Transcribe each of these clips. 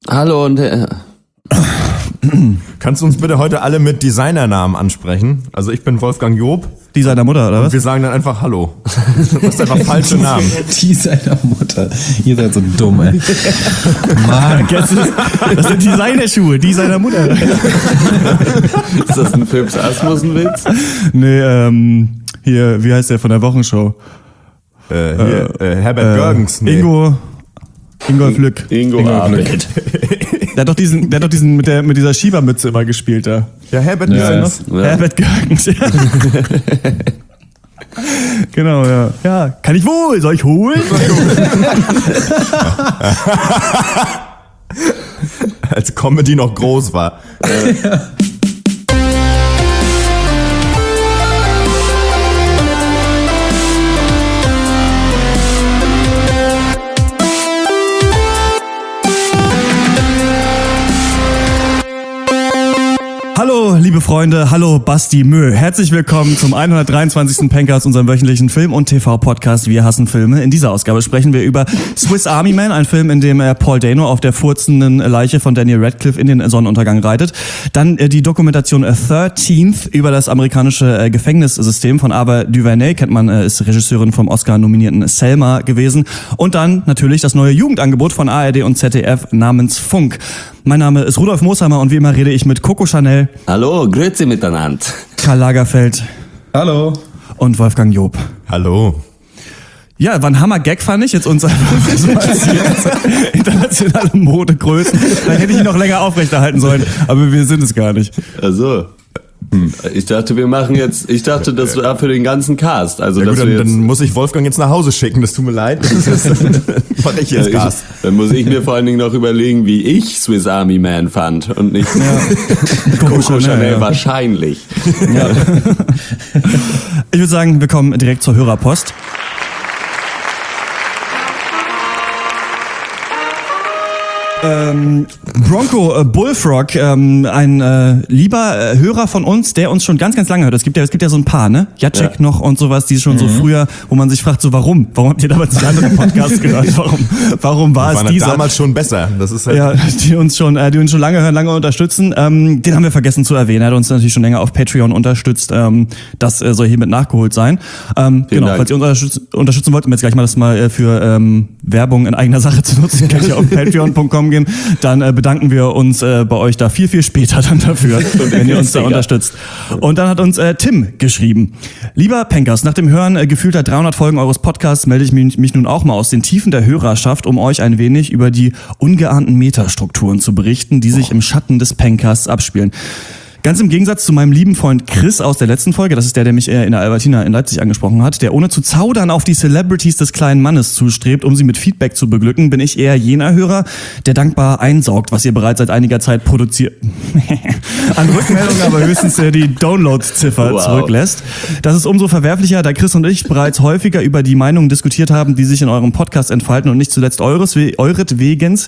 Hallo und Kannst du uns bitte heute alle mit Designernamen ansprechen? Also ich bin Wolfgang Job. Die seiner Mutter, oder was? Und wir sagen dann einfach Hallo. Das ist einfach falsche Namen. Die seiner Mutter. Ihr seid so dumm, ey. Mann, das sind Designerschuhe, die seiner Mutter. ist das ein Philips Asmussen-Witz? Nee, hier, wie heißt der von der Wochenshow? Herbert Görgens. Nee. Ingolf Lück. Ingo Abed. Der hat doch diesen mit dieser Schiebermütze immer gespielt da. Ja, Herbert Görgens. Ja. Herbert Görgens, ja. Genau, ja. Ja, kann ich wohl? Soll ich holen? Als Comedy noch groß war. Hallo, liebe Freunde, hallo Basti Mö. Herzlich willkommen zum 123. Pencast, unserem wöchentlichen Film- und TV-Podcast Wir hassen Filme. In dieser Ausgabe sprechen wir über Swiss Army Man, ein Film, in dem Paul Dano auf der furzenden Leiche von Daniel Radcliffe in den Sonnenuntergang reitet. Dann die Dokumentation 13th über das amerikanische Gefängnissystem von Ava DuVernay, kennt man, ist Regisseurin vom Oscar-nominierten Selma gewesen. Und dann natürlich das neue Jugendangebot von ARD und ZDF namens Funk. Mein Name ist Rudolf Mooshammer und wie immer rede ich mit Coco Chanel. Hallo, grüezi miteinander. Karl Lagerfeld. Hallo. Und Wolfgang Job. Hallo. Ja, war ein Hammer-Gag, fand ich. Jetzt uns einfach so als internationale Modegrößen. Da hätte ich ihn noch länger aufrechterhalten sollen. Aber wir sind es gar nicht. Also, ich dachte, das war für den ganzen Cast. Also, Ja, gut, dass wir dann muss ich Wolfgang jetzt nach Hause schicken. Das tut mir leid. Mach ich jetzt Gas. Dann muss ich mir vor allen Dingen noch überlegen, wie ich Swiss Army Man fand und nicht Coco Chanel ja. wahrscheinlich. Ja. Ich würde sagen, wir kommen direkt zur Hörerpost. Bronco Bullfrog, ein lieber Hörer von uns, der uns schon ganz, ganz lange hört. Es gibt ja so ein paar, ne? Jacek noch und sowas, die schon so früher, wo man sich fragt, so warum? Warum habt ihr damals nicht andere Podcasts gehört? Warum war es dieser? Damals schon besser. Das ist halt Ja, die uns schon lange hören, lange unterstützen. Den haben wir vergessen zu erwähnen. Er hat uns natürlich schon länger auf Patreon unterstützt. Das soll hiermit nachgeholt sein. Genau, Dank. falls ihr uns unterstützen wollt, um jetzt gleich mal das mal für Werbung in eigener Sache zu nutzen, könnt ihr auf patreon.com gehen. Dann bedanken wir uns bei euch da viel, viel später dann dafür, wenn ihr uns da unterstützt. Und dann hat uns Tim geschrieben. Lieber Pencast, nach dem Hören gefühlter 300 Folgen eures Podcasts melde ich mich nun auch mal aus den Tiefen der Hörerschaft, um euch ein wenig über die ungeahnten Metastrukturen zu berichten, die sich im Schatten des Pencasts abspielen. Ganz im Gegensatz zu meinem lieben Freund Chris aus der letzten Folge, das ist der mich in der Albertina in Leipzig angesprochen hat, der ohne zu zaudern auf die Celebrities des kleinen Mannes zustrebt, um sie mit Feedback zu beglücken, bin ich eher jener Hörer, der dankbar einsaugt, was ihr bereits seit einiger Zeit produziert. An Rückmeldungen aber höchstens die Download-Ziffer zurücklässt. Das ist umso verwerflicher, da Chris und ich bereits häufiger über die Meinungen diskutiert haben, die sich in eurem Podcast entfalten und nicht zuletzt euretwegen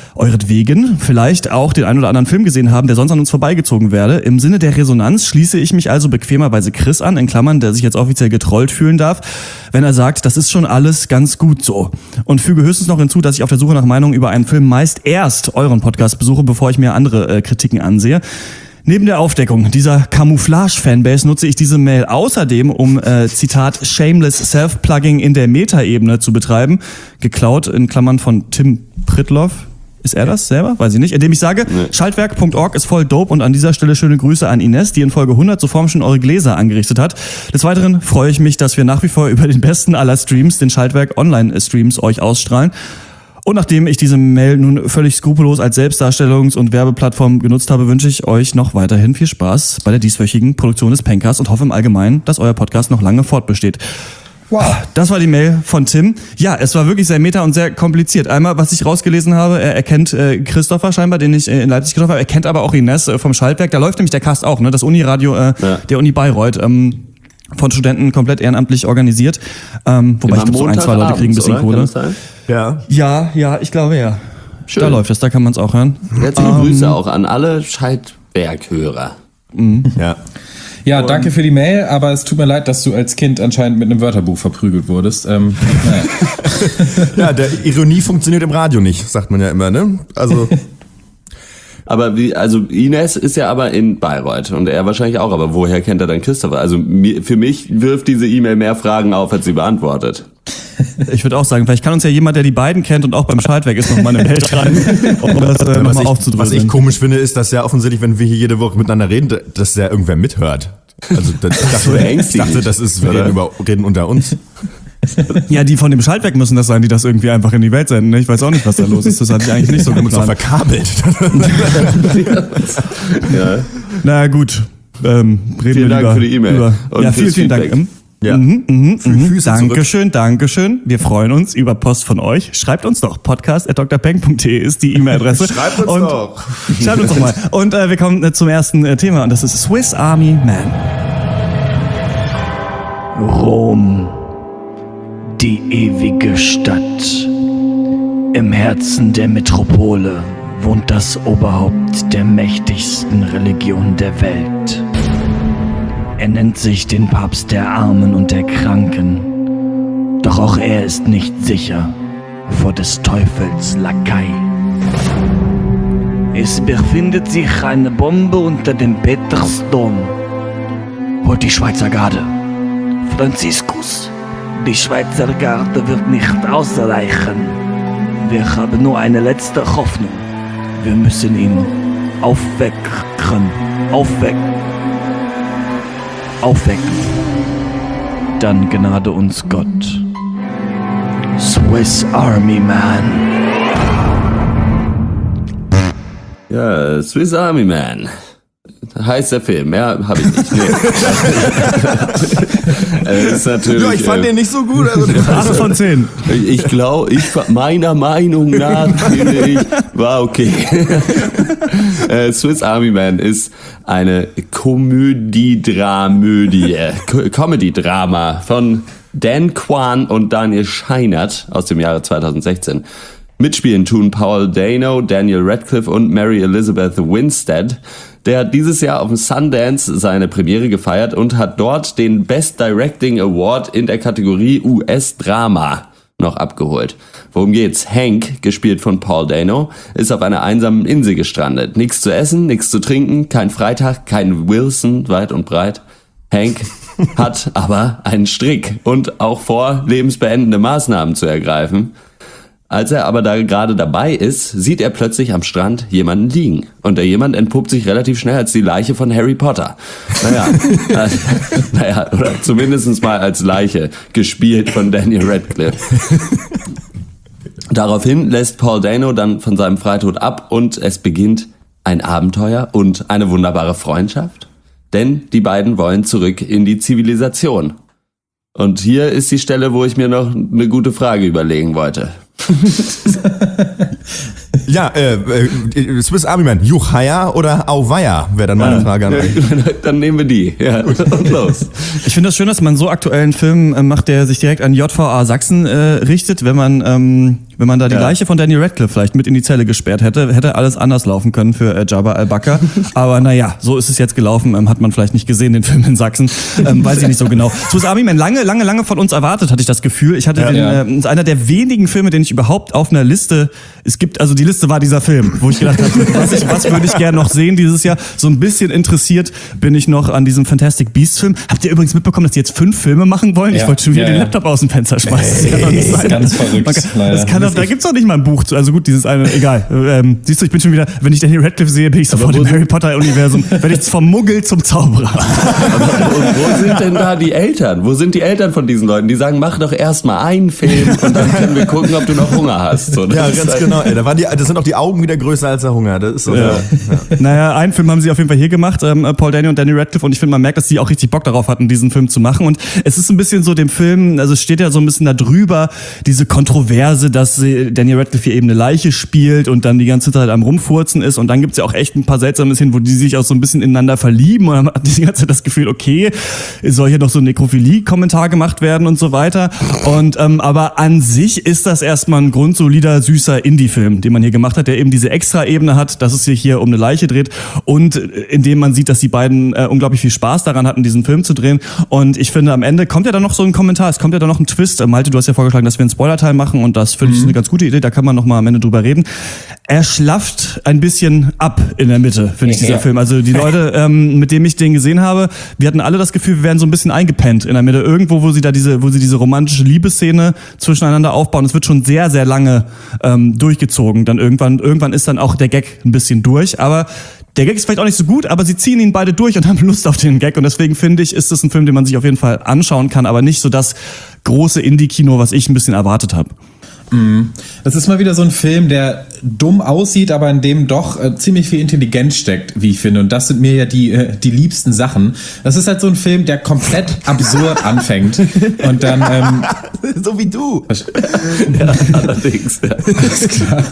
vielleicht auch den einen oder anderen Film gesehen haben, der sonst an uns vorbeigezogen werde. Im Sinne der Resonanz schließe ich mich also bequemerweise Chris an, in Klammern, der sich jetzt offiziell getrollt fühlen darf, wenn er sagt, das ist schon alles ganz gut so. Und füge höchstens noch hinzu, dass ich auf der Suche nach Meinungen über einen Film meist erst euren Podcast besuche, bevor ich mir andere Kritiken ansehe. Neben der Aufdeckung dieser Camouflage-Fanbase nutze ich diese Mail außerdem, um, Zitat, shameless Self-Plugging in der Meta-Ebene zu betreiben. Geklaut, in Klammern von Tim Prittloff. Ist er das selber? Weiß ich nicht. Indem ich sage, Schaltwerk.org ist voll dope und an dieser Stelle schöne Grüße an Ines, die in Folge 100 zuvor schon eure Gläser angerichtet hat. Des Weiteren freue ich mich, dass wir nach wie vor über den besten aller Streams, den Schaltwerk Online-Streams, euch ausstrahlen. Und nachdem ich diese Mail nun völlig skrupellos als Selbstdarstellungs- und Werbeplattform genutzt habe, wünsche ich euch noch weiterhin viel Spaß bei der dieswöchigen Produktion des Pencasts und hoffe im Allgemeinen, dass euer Podcast noch lange fortbesteht. Wow. Das war die Mail von Tim. Ja, es war wirklich sehr meta und sehr kompliziert. Einmal, was ich rausgelesen habe, er kennt Christopher scheinbar, den ich in Leipzig getroffen habe. Er kennt aber auch Ines vom Schaltwerk. Da läuft nämlich der Cast auch, ne? Das Uniradio der Uni Bayreuth. Von Studenten komplett ehrenamtlich organisiert. Wobei ich glaube, so ein, zwei Leute kriegen ein bisschen Kohle. Ja, ich glaube ja. Schön. Da läuft es, da kann man es auch hören. Herzliche Grüße auch an alle Schaltwerkhörer. Ja. Ja, danke für die Mail, aber es tut mir leid, dass du als Kind anscheinend mit einem Wörterbuch verprügelt wurdest. Ja, der Ironie funktioniert im Radio nicht, sagt man ja immer, ne? Also Aber also Ines ist ja aber in Bayreuth und er wahrscheinlich auch, aber woher kennt er dann Christopher? Also für mich wirft diese E-Mail mehr Fragen auf, als sie beantwortet. Ich würde auch sagen, vielleicht kann uns ja jemand, der die beiden kennt und auch beim Schaltweg ist, nochmal eine Mail schreiben, um das nochmal aufzudröseln. Was ich komisch finde, ist, dass ja offensichtlich, wenn wir hier jede Woche miteinander reden, dass ja irgendwer mithört. Also ich dachte, das ist, wir reden unter uns. Ja, die von dem Schaltwerk müssen das sein, die das irgendwie einfach in die Welt senden. Ne? Ich weiß auch nicht, was da los ist. Das hatte ich eigentlich nicht so Wir haben uns doch geplant. verkabelt. Ja. Na gut, reden Vielen wir Dank lieber für die E-Mail. über- Und Ja, fürs vielen Dank. Feedback. Ja. Füße zurück. Dankeschön. Wir freuen uns über Post von euch. Schreibt uns doch. podcast@drpeng.de ist die E-Mail-Adresse. Schreibt uns Und doch. Schreibt uns doch mal. Und wir kommen zum ersten Thema und das ist Swiss Army Man. Rom, die ewige Stadt. Im Herzen der Metropole wohnt das Oberhaupt der mächtigsten Religion der Welt. Er nennt sich den Papst der Armen und der Kranken. Doch auch er ist nicht sicher vor des Teufels Lakai. Es befindet sich eine Bombe unter dem Petersdom. Holt die Schweizer Garde. Franziskus, die Schweizer Garde wird nicht ausreichen. Wir haben nur eine letzte Hoffnung. Wir müssen ihn aufwecken. Dann gnade uns Gott. Swiss Army Man. Ja, Swiss Army Man. Heißt der Film, mehr habe ich nicht. Nee. Ist natürlich, Ja, ich fand den nicht so gut. Also 8 von 10. Ich glaube, meiner Meinung nach finde ich, war okay. Swiss Army Man ist eine Comedy-Drama von Dan Kwan und Daniel Scheinert aus dem Jahre 2016. Mitspielen tun Paul Dano, Daniel Radcliffe und Mary Elizabeth Winstead. Der hat dieses Jahr auf dem Sundance seine Premiere gefeiert und hat dort den Best Directing Award in der Kategorie US-Drama noch abgeholt. Worum geht's? Hank, gespielt von Paul Dano, ist auf einer einsamen Insel gestrandet. Nichts zu essen, nichts zu trinken, kein Freitag, kein Wilson, weit und breit. Hank hat aber einen Strick und auch vor, lebensbeendende Maßnahmen zu ergreifen. Als er aber da gerade dabei ist, sieht er plötzlich am Strand jemanden liegen. Und der jemand entpuppt sich relativ schnell als die Leiche von Harry Potter. Naja, oder zumindest mal als Leiche, gespielt von Daniel Radcliffe. Daraufhin lässt Paul Dano dann von seinem Freitod ab und es beginnt ein Abenteuer und eine wunderbare Freundschaft. Denn die beiden wollen zurück in die Zivilisation. Und hier ist die Stelle, wo ich mir noch eine gute Frage überlegen wollte. Ja, Swiss Army Man, Juchaya oder Auweia, wäre dann meine Frage an euch. Dann nehmen wir die. Ja, und los. Ich finde das schön, dass man so aktuellen Film macht, der sich direkt an JVA Sachsen richtet. Wenn man da die Leiche von Daniel Radcliffe vielleicht mit in die Zelle gesperrt hätte alles anders laufen können für Jabba al-Bakr. Aber naja, so ist es jetzt gelaufen. Hat man vielleicht nicht gesehen, den Film in Sachsen. Weiß ich nicht so genau. Swiss Army Man, lange von uns erwartet, hatte ich das Gefühl. Ich hatte ist einer der wenigen Filme, den ich überhaupt auf einer Liste, also die Liste war dieser Film, wo ich gedacht habe, was würde ich gerne noch sehen dieses Jahr. So ein bisschen interessiert bin ich noch an diesem Fantastic Beasts Film. Habt ihr übrigens mitbekommen, dass die jetzt 5 Filme machen wollen? Ich wollte schon wieder den Laptop aus dem Fenster schmeißen. Das ist ganz verrückt. Da gibt's doch nicht mal ein Buch zu. Also gut, dieses eine, egal. Siehst du, ich bin schon wieder, wenn ich Daniel Radcliffe sehe, bin ich sofort im Harry Potter Universum. Werde ich vom Muggel zum Zauberer. Wo sind denn da die Eltern? Wo sind die Eltern von diesen Leuten? Die sagen, mach doch erst mal einen Film und dann können wir gucken, ob du noch Hunger hast. So, Ja, ganz genau. Ey, das sind auch die Augen wieder größer als der Hunger. Das ist so. Ja. Naja, einen Film haben sie auf jeden Fall hier gemacht, Paul Dano und Daniel Radcliffe, und ich finde, man merkt, dass sie auch richtig Bock darauf hatten, diesen Film zu machen. Und es ist ein bisschen so dem Film, also es steht ja so ein bisschen da drüber, diese Kontroverse, dass Daniel Radcliffe hier eben eine Leiche spielt und dann die ganze Zeit am Rumfurzen ist. Und dann gibt's ja auch echt ein paar seltsame Szenen, wo die sich auch so ein bisschen ineinander verlieben. Und man hat die ganze Zeit das Gefühl, okay, soll hier noch so ein Nekrophilie-Kommentar gemacht werden und so weiter. Und aber an sich ist das erstmal ein grundsolider, süßer Indie-Film, den man man hier gemacht hat, der eben diese Extra-Ebene hat, dass es sich hier um eine Leiche dreht und indem man sieht, dass die beiden unglaublich viel Spaß daran hatten, diesen Film zu drehen. Und ich finde, am Ende kommt ja dann noch so ein Kommentar, es kommt ja dann noch ein Twist. Malte, du hast ja vorgeschlagen, dass wir einen Spoiler-Teil machen und das finde ich eine ganz gute Idee, da kann man noch mal am Ende drüber reden. Er schlafft ein bisschen ab in der Mitte, finde ich, dieser Film. Also die Leute, mit denen ich den gesehen habe, wir hatten alle das Gefühl, wir werden so ein bisschen eingepennt in der Mitte. Irgendwo, wo sie diese romantische Liebesszene zwischeneinander aufbauen. Es wird schon sehr, sehr lange durchgezogen. Dann irgendwann ist dann auch der Gag ein bisschen durch. Aber der Gag ist vielleicht auch nicht so gut, aber sie ziehen ihn beide durch und haben Lust auf den Gag. Und deswegen finde ich, ist das ein Film, den man sich auf jeden Fall anschauen kann, aber nicht so das große Indie-Kino, was ich ein bisschen erwartet habe. Das ist mal wieder so ein Film, der dumm aussieht, aber in dem doch ziemlich viel Intelligenz steckt, wie ich finde. Und das sind mir ja die liebsten Sachen. Das ist halt so ein Film, der komplett absurd anfängt. Und dann so wie du. Ja, allerdings. Ja. Ist klar.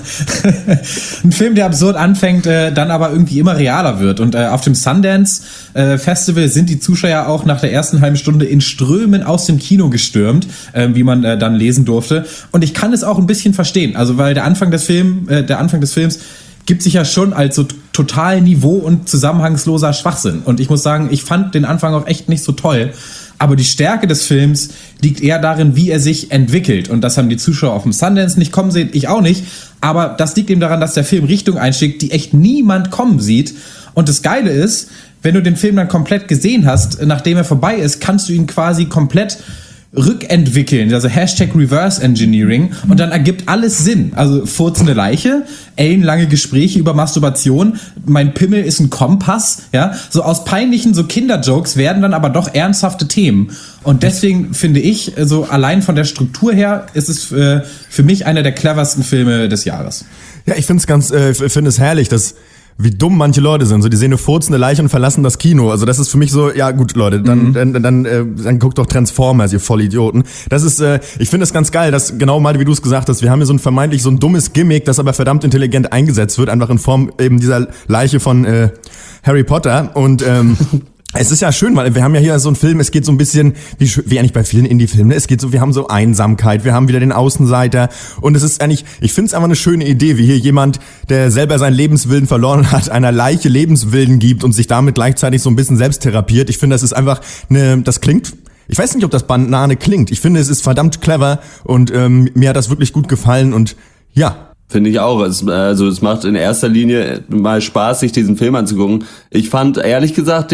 Ein Film, der absurd anfängt, dann aber irgendwie immer realer wird. Und auf dem Sundance Festival sind die Zuschauer auch nach der ersten halben Stunde in Strömen aus dem Kino gestürmt, wie man dann lesen durfte. Und ich kann es auch ein bisschen verstehen. Also weil der Anfang des Films gibt sich ja schon als so total niveau- und zusammenhangsloser Schwachsinn. Und ich muss sagen, ich fand den Anfang auch echt nicht so toll. Aber die Stärke des Films liegt eher darin, wie er sich entwickelt. Und das haben die Zuschauer auf dem Sundance nicht kommen sehen, ich auch nicht. Aber das liegt eben daran, dass der Film Richtung einschlägt, die echt niemand kommen sieht. Und das Geile ist, wenn du den Film dann komplett gesehen hast, nachdem er vorbei ist, kannst du ihn quasi komplett rückentwickeln, also Hashtag Reverse Engineering, und dann ergibt alles Sinn. Also furzende Leiche, ellenlange Gespräche über Masturbation, mein Pimmel ist ein Kompass, ja, so aus peinlichen so Kinderjokes werden dann aber doch ernsthafte Themen. Und deswegen finde ich, so allein von der Struktur her, ist es für mich einer der cleversten Filme des Jahres. Ja, ich finde es herrlich, dass wie dumm manche Leute sind. So, die sehen eine furzende Leiche und verlassen das Kino. Also das ist für mich so, ja gut, Leute, dann guckt doch Transformers, ihr Vollidioten. Das ist, ich finde es ganz geil, dass genau mal, wie du es gesagt hast, wir haben hier so ein vermeintlich so ein dummes Gimmick, das aber verdammt intelligent eingesetzt wird, einfach in Form eben dieser Leiche von Harry Potter. Und es ist ja schön, weil wir haben ja hier so einen Film, es geht so ein bisschen, wie eigentlich bei vielen Indie-Filmen, es geht so, wir haben so Einsamkeit, wir haben wieder den Außenseiter und es ist eigentlich, ich finde es einfach eine schöne Idee, wie hier jemand, der selber seinen Lebenswillen verloren hat, einer Leiche Lebenswillen gibt und sich damit gleichzeitig so ein bisschen selbst therapiert. Ich finde, das ist einfach das klingt, ich weiß nicht, ob das Banane klingt, ich finde, es ist verdammt clever und mir hat das wirklich gut gefallen und ja. Finde ich auch. Es macht in erster Linie mal Spaß, sich diesen Film anzugucken. Ich fand, ehrlich gesagt,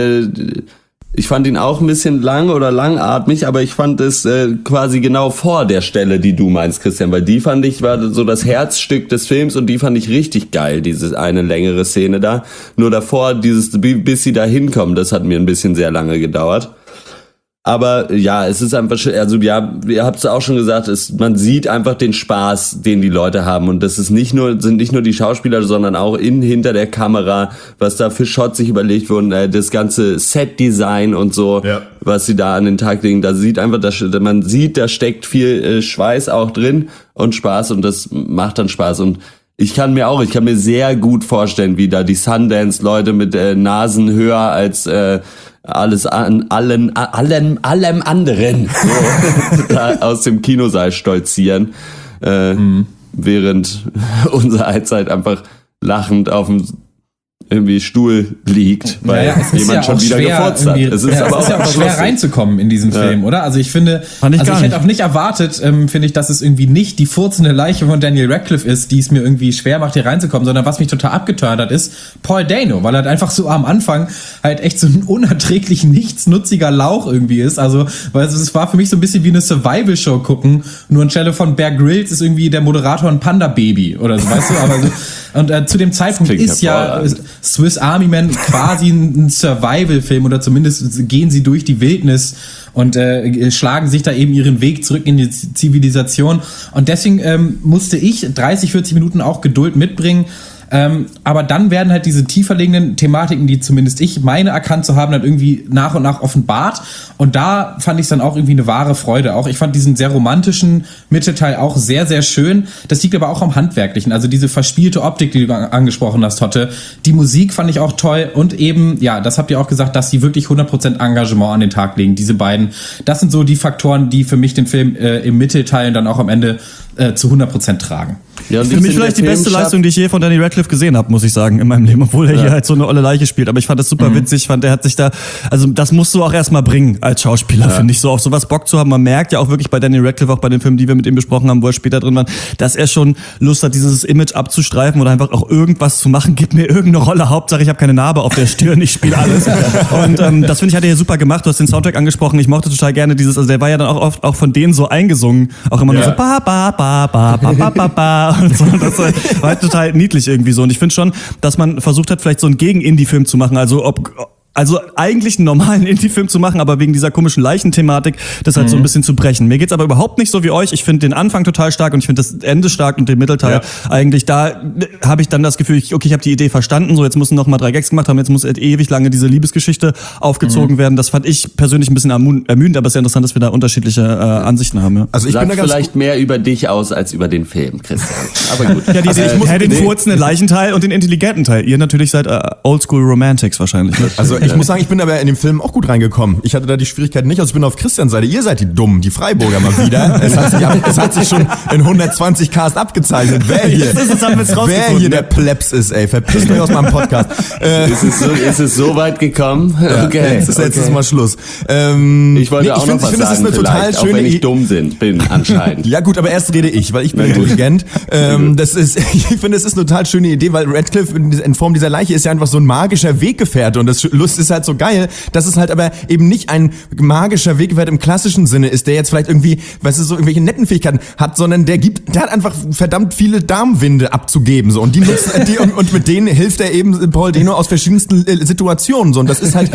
ich fand ihn auch ein bisschen lang oder langatmig, aber ich fand es quasi genau vor der Stelle, die du meinst, Christian, weil die fand ich, war so das Herzstück des Films und die fand ich richtig geil, diese eine längere Szene da. Nur davor, bis sie da hinkommen, das hat mir ein bisschen sehr lange gedauert. Aber ja, es ist einfach, also ja, ihr habt es auch schon gesagt, man sieht einfach den Spaß, den die Leute haben, und das ist sind nicht nur die Schauspieler, sondern auch hinter der Kamera, was da für Shots sich überlegt wurden, das ganze Set-Design und so, ja, was sie da an den Tag legen, da sieht einfach, man sieht, da steckt viel Schweiß auch drin und Spaß, und das macht dann Spaß. Und ich kann mir sehr gut vorstellen, wie da die Sundance-Leute mit Nasen höher als alles an allem anderen so, da aus dem Kinosaal stolzieren, während unser Allzeit einfach lachend auf dem irgendwie Stuhl liegt, weil jemand schon wieder gefurzt hat. Es ist aber auch schwer reinzukommen in diesem Film, oder? Also ich finde, ich hätte auch nicht erwartet, finde ich, dass es irgendwie nicht die furzende Leiche von Daniel Radcliffe ist, die es mir irgendwie schwer macht, hier reinzukommen, sondern was mich total abgeturnt hat, ist Paul Dano, weil er halt einfach so am Anfang halt echt so ein unerträglich nichtsnutziger Lauch irgendwie ist. Also, weil es war für mich so ein bisschen wie eine Survival-Show gucken, nur anstelle von Bear Grylls ist irgendwie der Moderator ein Panda-Baby oder so, weißt du? Aber so, und zu dem Zeitpunkt ist ja Swiss Army Man quasi ein Survival-Film, oder zumindest gehen sie durch die Wildnis und schlagen sich da eben ihren Weg zurück in die Zivilisation. Und deswegen musste ich 30, 40 Minuten auch Geduld mitbringen. Aber dann werden halt diese tiefer liegenden Thematiken, die zumindest ich meine erkannt zu haben, dann irgendwie nach und nach offenbart. Und da fand ich es dann auch irgendwie eine wahre Freude. Auch ich fand diesen sehr romantischen Mittelteil auch sehr, sehr schön. Das liegt aber auch am Handwerklichen. Also diese verspielte Optik, die du angesprochen hast, Totte. Die Musik fand ich auch toll. Und eben, ja, das habt ihr auch gesagt, dass sie wirklich 100% Engagement an den Tag legen. Diese beiden, das sind so die Faktoren, die für mich den Film im Mittelteil dann auch am Ende zu 100% tragen. Ja, für mich vielleicht die beste Leistung, die ich je von Danny Radcliffe gesehen habe, muss ich sagen, in meinem Leben, obwohl er hier halt so eine olle Leiche spielt. Aber ich fand das super witzig, er hat sich da, also das musst du auch erstmal bringen als Schauspieler, finde ich, so auf sowas Bock zu haben. Man merkt ja auch wirklich bei Danny Radcliffe, auch bei den Filmen, die wir mit ihm besprochen haben, wo er später drin war, dass er schon Lust hat, dieses Image abzustreifen oder einfach auch irgendwas zu machen. Gib mir irgendeine Rolle, Hauptsache ich habe keine Narbe auf der Stirn, ich spiele alles. Und das finde ich, hat er hier super gemacht. Du hast den Soundtrack angesprochen, ich mochte total gerne dieses, also der war ja dann auch oft auch von denen so eingesungen, auch immer nur so ba ba ba ba ba ba ba ba und so. Das war halt total niedlich irgendwie so. Und ich finde schon, dass man versucht hat, vielleicht so einen Gegen-Indie-Film zu machen. Also eigentlich einen normalen Indie-Film zu machen, aber wegen dieser komischen Leichenthematik das halt so ein bisschen zu brechen. Mir geht's aber überhaupt nicht so wie euch. Ich finde den Anfang total stark und ich finde das Ende stark und den Mittelteil eigentlich, da habe ich dann das Gefühl, ich habe die Idee verstanden, so jetzt müssen noch mal 3 Gags gemacht haben, jetzt muss ewig lange diese Liebesgeschichte aufgezogen werden. Das fand ich persönlich ein bisschen ermüdend, aber es ist ja interessant, dass wir da unterschiedliche Ansichten haben. Ja. Also ich bin da vielleicht mehr über dich aus als über den Film, Christian. Aber gut. Ja, den kurzen, den Leichenteil und den intelligenten Teil. Ihr natürlich seid Oldschool Romantics wahrscheinlich. Also ich muss sagen, ich bin aber in dem Film auch gut reingekommen. Ich hatte da die Schwierigkeiten nicht. Also ich bin auf Christians Seite. Ihr seid die Dummen, die Freiburger mal wieder. Es hat sich schon in 120 Cast abgezeichnet. Wer hier der Plebs ist, ey. Verpisst euch aus meinem Podcast. Ist es so weit gekommen? Ja, okay. Jetzt ist mal Schluss. Ich wollte auch noch was sagen, das ist eine total schöne auch wenn ich dumm bin anscheinend. Ja gut, aber erst rede ich, weil ich bin intelligent. Ich finde, es ist eine total schöne Idee, weil Radcliffe in Form dieser Leiche ist ja einfach so ein magischer Weggefährte und das Lust ist halt so geil, dass es halt aber eben nicht ein magischer Weggefährte im klassischen Sinne ist, der jetzt vielleicht irgendwie, weißt du, so irgendwelche netten Fähigkeiten hat, sondern der hat einfach verdammt viele Darmwinde abzugeben, so, und die nutzen, und mit denen hilft er eben Paul Dano aus verschiedensten Situationen, so, und das ist halt,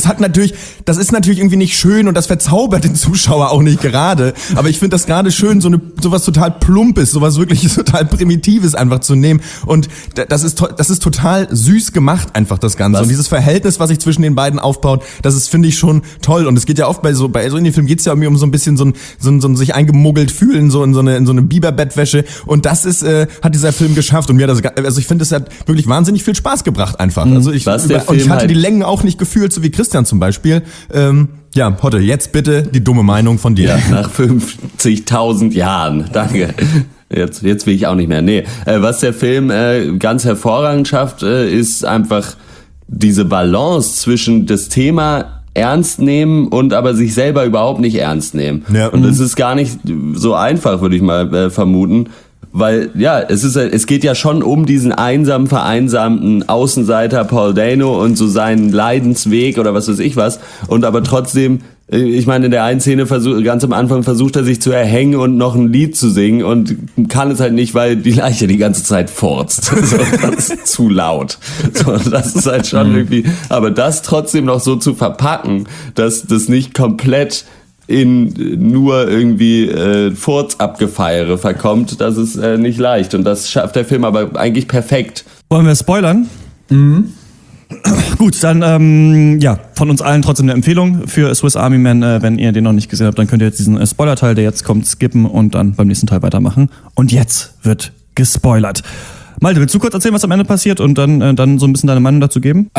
das ist natürlich irgendwie nicht schön und das verzaubert den Zuschauer auch nicht gerade, aber ich finde das gerade schön, sowas total Plumpes, sowas wirklich total Primitives einfach zu nehmen, und das ist total süß gemacht einfach, das Ganze, und dieses Verhältnis, was sich zwischen den beiden aufbaut, das ist, finde ich, schon toll. Und es geht ja oft bei so Indie-Filmen geht's ja um so ein bisschen so ein sich eingemuggelt fühlen, so in so eine Biberbettwäsche. Und das hat dieser Film geschafft. Und mir ich finde, es hat wirklich wahnsinnig viel Spaß gebracht einfach. Also ich hatte die Längen auch nicht gefühlt, so wie Christian zum Beispiel. Ja, Hotte, jetzt bitte die dumme Meinung von dir. Ja, nach 50.000 Jahren. Danke. Jetzt will ich auch nicht mehr. Nee, was der Film ganz hervorragend schafft, ist einfach diese Balance zwischen das Thema ernst nehmen und aber sich selber überhaupt nicht ernst nehmen. Ja. Und das ist gar nicht so einfach, würde ich mal vermuten. Weil, ja, es geht ja schon um diesen einsamen, vereinsamten Außenseiter Paul Dano und so seinen Leidensweg oder was weiß ich was. Und aber trotzdem, ich meine, in der einen Szene ganz am Anfang versucht er sich zu erhängen und noch ein Lied zu singen und kann es halt nicht, weil die Leiche die ganze Zeit furzt. So, das ist zu laut. So, das ist halt schon irgendwie, aber das trotzdem noch so zu verpacken, dass das nicht komplett in nur irgendwie Furzabgefeiere verkommt, das ist nicht leicht. Und das schafft der Film aber eigentlich perfekt. Wollen wir spoilern? Mhm. Gut, dann von uns allen trotzdem eine Empfehlung für Swiss Army Man. Wenn ihr den noch nicht gesehen habt, dann könnt ihr jetzt diesen Spoiler-Teil, der jetzt kommt, skippen und dann beim nächsten Teil weitermachen. Und jetzt wird gespoilert. Malte, willst du kurz erzählen, was am Ende passiert und dann so ein bisschen deine Meinung dazu geben?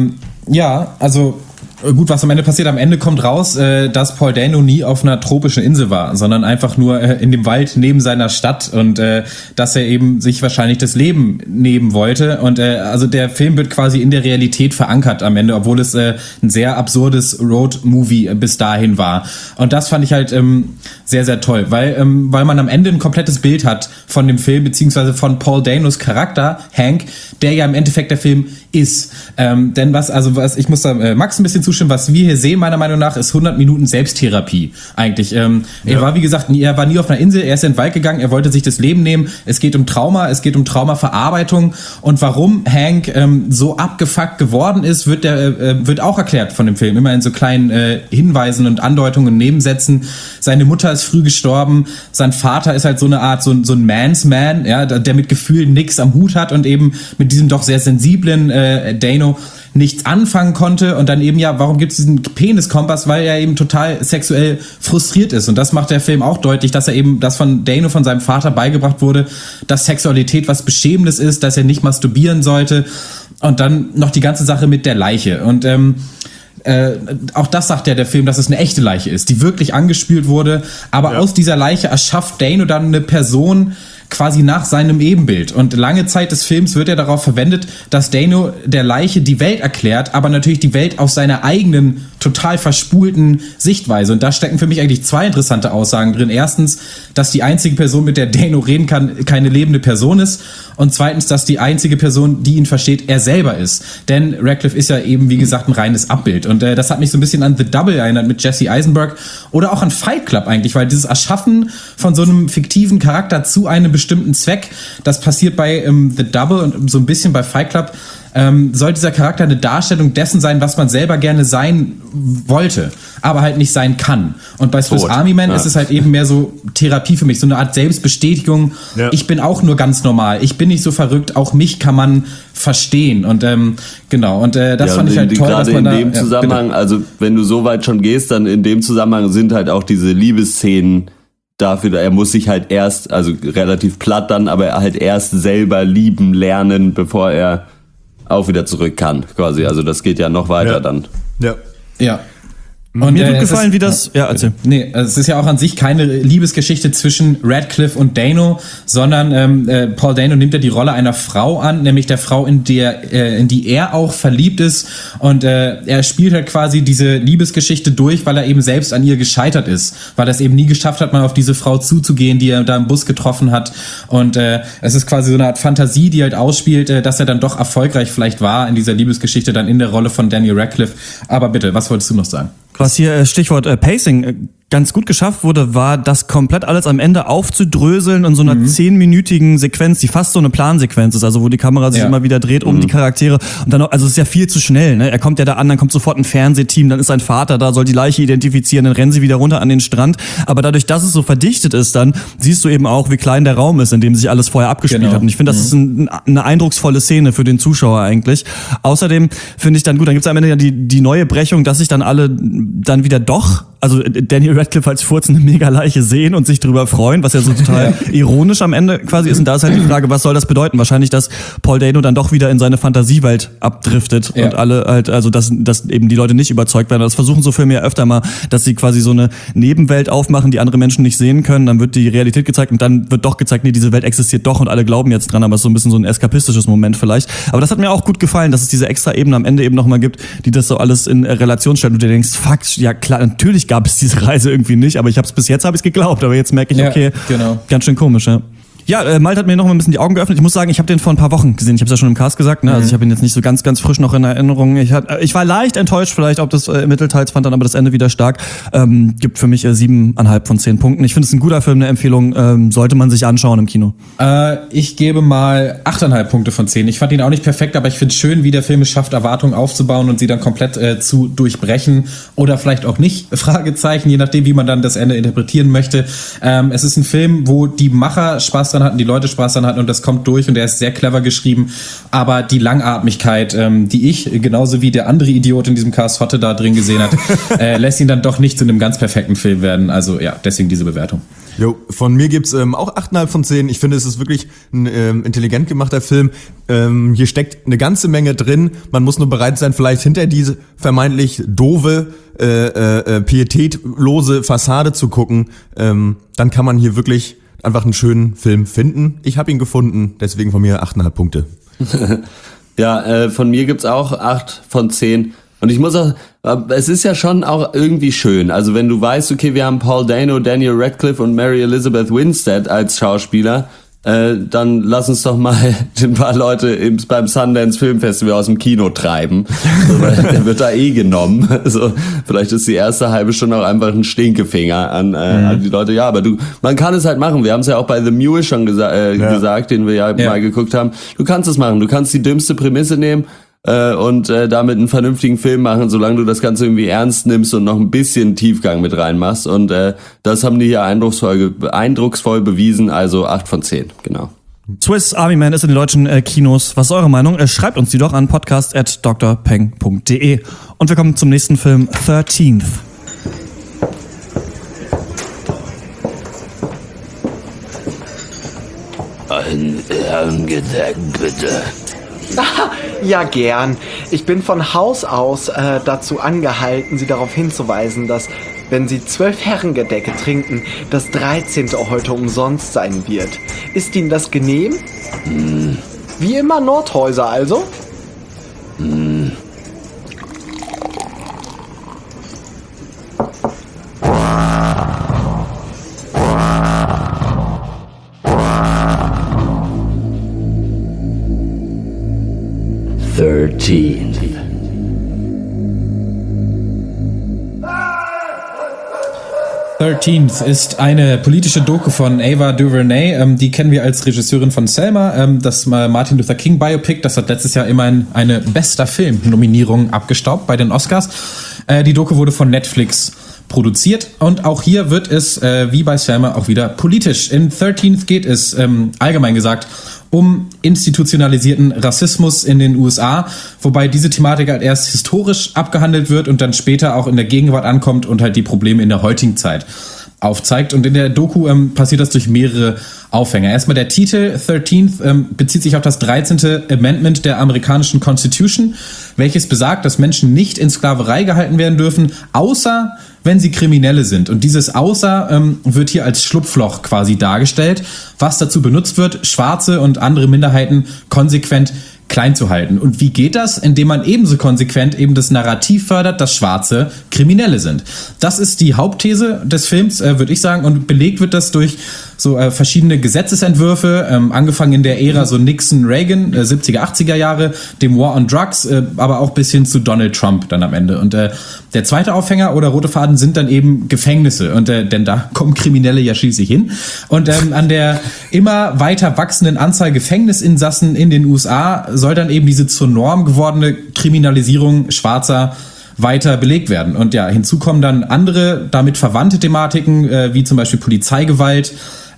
Ja, also gut, was am Ende passiert, am Ende kommt raus, dass Paul Dano nie auf einer tropischen Insel war, sondern einfach nur in dem Wald neben seiner Stadt und dass er eben sich wahrscheinlich das Leben nehmen wollte und also der Film wird quasi in der Realität verankert am Ende, obwohl es ein sehr absurdes Road-Movie bis dahin war. Und das fand ich halt sehr, sehr toll, weil man am Ende ein komplettes Bild hat von dem Film, beziehungsweise von Paul Danos Charakter, Hank, der ja im Endeffekt der Film ist. Denn ich muss da Max ein bisschen zustimmen, was wir hier sehen, meiner Meinung nach, ist 100 Minuten Selbsttherapie eigentlich. Er war, wie gesagt, er war nie auf einer Insel, er ist in den Wald gegangen, er wollte sich das Leben nehmen, es geht um Trauma, es geht um Traumaverarbeitung und warum Hank so abgefuckt geworden ist, wird auch erklärt von dem Film, immer in so kleinen Hinweisen und Andeutungen, Nebensätzen. Seine Mutter ist früh gestorben, sein Vater ist halt so eine Art, so ein Man's Man, ja, der mit Gefühlen nix am Hut hat und eben mit diesem doch sehr sensiblen Dano nichts anfangen konnte und dann eben, ja, warum gibt es diesen Peniskompass? Weil er eben total sexuell frustriert ist und das macht der Film auch deutlich, dass er eben, das von Dano, von seinem Vater beigebracht wurde, dass Sexualität was Beschämendes ist, dass er nicht masturbieren sollte und dann noch die ganze Sache mit der Leiche und auch das sagt ja der Film, dass es eine echte Leiche ist, die wirklich angespült wurde, aber aus dieser Leiche erschafft Dano dann eine Person, quasi nach seinem Ebenbild. Und lange Zeit des Films wird er darauf verwendet, dass Dano der Leiche die Welt erklärt, aber natürlich die Welt aus seiner eigenen, total verspulten Sichtweise. Und da stecken für mich eigentlich 2 interessante Aussagen drin. Erstens, dass die einzige Person, mit der Dano reden kann, keine lebende Person ist. Und zweitens, dass die einzige Person, die ihn versteht, er selber ist. Denn Radcliffe ist ja eben, wie gesagt, ein reines Abbild. Und das hat mich so ein bisschen an The Double erinnert mit Jesse Eisenberg oder auch an Fight Club eigentlich, weil dieses Erschaffen von so einem fiktiven Charakter zu einem bestimmten Zweck, das passiert bei The Double und so ein bisschen bei Fight Club, soll dieser Charakter eine Darstellung dessen sein, was man selber gerne sein wollte, aber halt nicht sein kann. Und bei Swiss Army Man ist es halt eben mehr so Therapie für mich, so eine Art Selbstbestätigung. Ja. Ich bin auch nur ganz normal, ich bin nicht so verrückt, auch mich kann man verstehen. Und genau, und das fand ich halt toll, dass man in dem Zusammenhang, also wenn du so weit schon gehst, dann in dem Zusammenhang sind halt auch diese Liebesszenen dafür, er muss sich halt erst, also relativ platt dann, aber er halt erst selber lieben lernen, bevor er auch wieder zurück kann, quasi. Also das geht ja noch weiter dann. Ja. Und mir hat gefallen, wie das... Ja, erzähl. Nee, es ist ja auch an sich keine Liebesgeschichte zwischen Radcliffe und Dano, sondern Paul Dano nimmt ja die Rolle einer Frau an, nämlich der Frau, in die er auch verliebt ist. Und er spielt halt quasi diese Liebesgeschichte durch, weil er eben selbst an ihr gescheitert ist. Weil er es eben nie geschafft hat, mal auf diese Frau zuzugehen, die er da im Bus getroffen hat. Und es ist quasi so eine Art Fantasie, die halt ausspielt, dass er dann doch erfolgreich vielleicht war in dieser Liebesgeschichte, dann in der Rolle von Daniel Radcliffe. Aber bitte, was wolltest du noch sagen? Was hier Stichwort Pacing ganz gut geschafft wurde, war das komplett alles am Ende aufzudröseln in so einer 10-minütigen Sequenz, die fast so eine Plansequenz ist, also wo die Kamera sich immer wieder dreht um die Charaktere und dann noch, also es ist ja viel zu schnell, ne? Er kommt ja da an, dann kommt sofort ein Fernsehteam, dann ist sein Vater da, soll die Leiche identifizieren, dann rennen sie wieder runter an den Strand, aber dadurch, dass es so verdichtet ist, dann siehst du eben auch, wie klein der Raum ist, in dem sich alles vorher abgespielt hat und ich finde, das ist eine eindrucksvolle Szene für den Zuschauer eigentlich. Außerdem finde ich dann gut, dann gibt's am Ende ja die neue Brechung, dass sich dann alle dann wieder doch, also Daniel Radcliffe als furzende Megaleiche sehen und sich drüber freuen, was ja so total ironisch am Ende quasi ist. Und da ist halt die Frage, was soll das bedeuten? Wahrscheinlich, dass Paul Dano dann doch wieder in seine Fantasiewelt abdriftet und alle halt, also dass eben die Leute nicht überzeugt werden. Das versuchen so Filme ja öfter mal, dass sie quasi so eine Nebenwelt aufmachen, die andere Menschen nicht sehen können. Dann wird die Realität gezeigt und dann wird doch gezeigt, nee, diese Welt existiert doch und alle glauben jetzt dran, aber es ist so ein bisschen so ein eskapistisches Moment vielleicht. Aber das hat mir auch gut gefallen, dass es diese extra Ebene am Ende eben nochmal gibt, die das so alles in Relation stellt und du dir denkst, fuck, ja klar, natürlich gab es diese Reise irgendwie nicht, aber bis jetzt habe ich es geglaubt, aber jetzt merke ich, okay, ganz schön komisch, ja. Ja, Malte hat mir noch mal ein bisschen die Augen geöffnet. Ich muss sagen, ich habe den vor ein paar Wochen gesehen. Ich habe es ja schon im Cast gesagt, ne? Also ich habe ihn jetzt nicht so ganz frisch noch in Erinnerung. Ich war leicht enttäuscht vielleicht, ob das mittelteils fand dann aber das Ende wieder stark. Gibt für mich 7,5 von 10 Punkten. Ich finde es ein guter Film, eine Empfehlung. Sollte man sich anschauen im Kino. Ich gebe mal 8,5 Punkte von 10. Ich fand ihn auch nicht perfekt, aber ich finde es schön, wie der Film es schafft, Erwartungen aufzubauen und sie dann komplett zu durchbrechen. Oder vielleicht auch nicht, Fragezeichen, je nachdem, wie man dann das Ende interpretieren möchte. Es ist ein Film, wo die Macher Spaß dran hatten, die Leute Spaß dran hatten und das kommt durch und der ist sehr clever geschrieben, aber die Langatmigkeit, die ich, genauso wie der andere Idiot in diesem Cast Hotte da drin gesehen hat, lässt ihn dann doch nicht zu einem ganz perfekten Film werden. Also ja, deswegen diese Bewertung. Jo, von mir gibt's auch 8,5 von 10. Ich finde, es ist wirklich ein intelligent gemachter Film. Hier steckt eine ganze Menge drin. Man muss nur bereit sein, vielleicht hinter diese vermeintlich doofe, pietätlose Fassade zu gucken. Dann kann man hier wirklich einfach einen schönen Film finden. Ich habe ihn gefunden, deswegen von mir 8,5 Punkte. Ja, von mir gibt's auch 8 von 10. Und ich muss auch, es ist ja schon auch irgendwie schön. Also wenn du weißt, okay, wir haben Paul Dano, Daniel Radcliffe und Mary Elizabeth Winstead als Schauspieler, dann lass uns doch mal ein paar Leute beim Sundance Film Festival aus dem Kino treiben. Der wird da genommen. Also, vielleicht ist die erste halbe Stunde auch einfach ein Stinkefinger an die Leute. Ja, aber man kann es halt machen. Wir haben es ja auch bei The Mule schon gesagt, den wir ja mal geguckt haben. Du kannst es machen. Du kannst die dümmste Prämisse nehmen und damit einen vernünftigen Film machen, solange du das Ganze irgendwie ernst nimmst und noch ein bisschen Tiefgang mit reinmachst. Und das haben die hier eindrucksvoll bewiesen, also 8 von 10, genau. Swiss Army Man ist in den deutschen Kinos. Was ist eure Meinung? Schreibt uns die doch an podcast@drpeng.de. Und wir kommen zum nächsten Film, 13th. Ein Herrengedeck, bitte. Ja, gern. Ich bin von Haus aus dazu angehalten, Sie darauf hinzuweisen, dass wenn Sie 12 Herrengedecke trinken, das 13. heute umsonst sein wird. Ist Ihnen das genehm? Wie immer Nordhäuser also? Thirteenth ist eine politische Doku von Ava DuVernay. Die kennen wir als Regisseurin von Selma, das Martin Luther King Biopic. Das hat letztes Jahr immerhin eine bester Film-Nominierung abgestaubt bei den Oscars. Die Doku wurde von Netflix produziert und auch hier wird es, wie bei Selma, auch wieder politisch. In 13th geht es, allgemein gesagt, um institutionalisierten Rassismus in den USA, wobei diese Thematik halt erst historisch abgehandelt wird und dann später auch in der Gegenwart ankommt und halt die Probleme in der heutigen Zeit aufzeigt. Und in der Doku passiert das durch mehrere Aufhänger. Erstmal der Titel 13th bezieht sich auf das 13. Amendment der amerikanischen Constitution, welches besagt, dass Menschen nicht in Sklaverei gehalten werden dürfen, außer wenn sie Kriminelle sind. Und dieses Außer wird hier als Schlupfloch quasi dargestellt, was dazu benutzt wird, Schwarze und andere Minderheiten konsequent klein zu halten. Und wie geht das? Indem man ebenso konsequent eben das Narrativ fördert, dass Schwarze Kriminelle sind. Das ist die Hauptthese des Films, würde ich sagen. Und belegt wird das durch so verschiedene Gesetzesentwürfe, angefangen in der Ära so Nixon, Reagan, 70er, 80er Jahre, dem War on Drugs, aber auch bis hin zu Donald Trump dann am Ende. Und der zweite Aufhänger oder rote Faden sind dann eben Gefängnisse. Und denn da kommen Kriminelle ja schließlich hin. Und an der immer weiter wachsenden Anzahl Gefängnisinsassen in den USA soll dann eben diese zur Norm gewordene Kriminalisierung Schwarzer weiter belegt werden. Und ja, hinzu kommen dann andere damit verwandte Thematiken, wie zum Beispiel Polizeigewalt,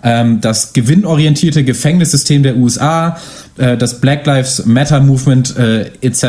das gewinnorientierte Gefängnissystem der USA, das Black Lives Matter Movement etc.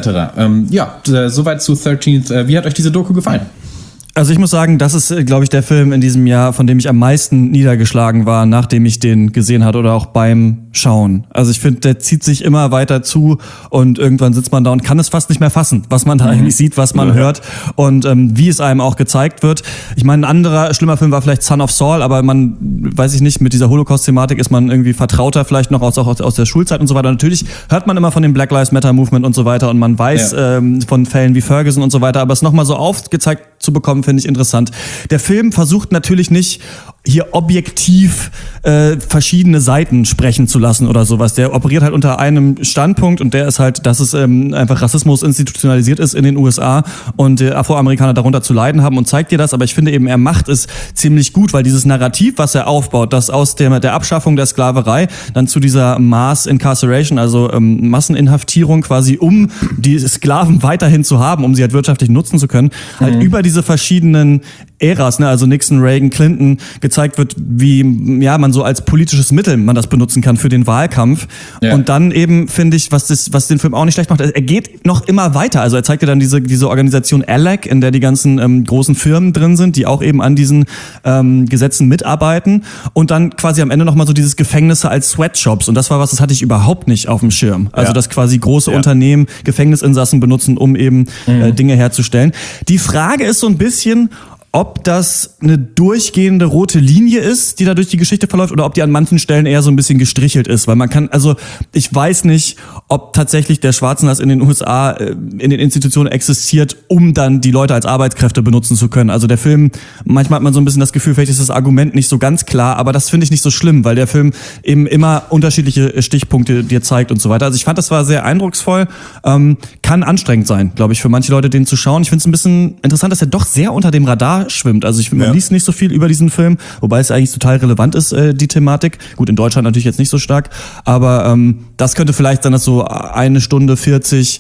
Soweit zu 13th. Wie hat euch diese Doku gefallen? Also ich muss sagen, das ist, glaube ich, der Film in diesem Jahr, von dem ich am meisten niedergeschlagen war, nachdem ich den gesehen hatte oder auch beim Schauen. Also ich finde, der zieht sich immer weiter zu und irgendwann sitzt man da und kann es fast nicht mehr fassen, was man da eigentlich sieht, was man hört und wie es einem auch gezeigt wird. Ich meine, ein anderer schlimmer Film war vielleicht Son of Saul, aber man, weiß ich nicht, mit dieser Holocaust-Thematik ist man irgendwie vertrauter vielleicht noch aus der Schulzeit und so weiter. Natürlich hört man immer von dem Black Lives Matter Movement und so weiter und man weiß von Fällen wie Ferguson und so weiter, aber es nochmal so aufgezeigt zu bekommen, finde ich interessant. Der Film versucht natürlich nicht, hier objektiv verschiedene Seiten sprechen zu lassen oder sowas. Der operiert halt unter einem Standpunkt und der ist halt, dass es einfach Rassismus institutionalisiert ist in den USA und Afroamerikaner darunter zu leiden haben und zeigt dir das. Aber ich finde eben, er macht es ziemlich gut, weil dieses Narrativ, was er aufbaut, das aus der Abschaffung der Sklaverei dann zu dieser Mass Incarceration, also Masseninhaftierung quasi, um die Sklaven weiterhin zu haben, um sie halt wirtschaftlich nutzen zu können, halt über diese verschiedenen Äras, ne, also Nixon, Reagan, Clinton, gezeigt wird, wie man so als politisches Mittel man das benutzen kann für den Wahlkampf. Ja. Und dann eben, finde ich, was den Film auch nicht schlecht macht, er geht noch immer weiter. Also er zeigt dir dann diese Organisation ALEC, in der die ganzen großen Firmen drin sind, die auch eben an diesen Gesetzen mitarbeiten. Und dann quasi am Ende nochmal so dieses Gefängnisse als Sweatshops. Und das war was, das hatte ich überhaupt nicht auf dem Schirm. Also dass quasi große Unternehmen Gefängnisinsassen benutzen, um eben Dinge herzustellen. Die Frage ist so ein bisschen, ob das eine durchgehende rote Linie ist, die da durch die Geschichte verläuft, oder ob die an manchen Stellen eher so ein bisschen gestrichelt ist. Weil man kann, also ich weiß nicht, ob tatsächlich der Schwarzenhass in den USA in den Institutionen existiert, um dann die Leute als Arbeitskräfte benutzen zu können. Also der Film, manchmal hat man so ein bisschen das Gefühl, vielleicht ist das Argument nicht so ganz klar, aber das finde ich nicht so schlimm, weil der Film eben immer unterschiedliche Stichpunkte dir zeigt und so weiter. Also ich fand, das war sehr eindrucksvoll. Kann anstrengend sein, glaube ich, für manche Leute, den zu schauen. Ich finde es ein bisschen interessant, dass er doch sehr unter dem Radar schwimmt. Also ich finde, man liest nicht so viel über diesen Film, wobei es eigentlich total relevant ist, die Thematik. Gut, in Deutschland natürlich jetzt nicht so stark, aber das könnte vielleicht sein, dass so 1 Stunde 40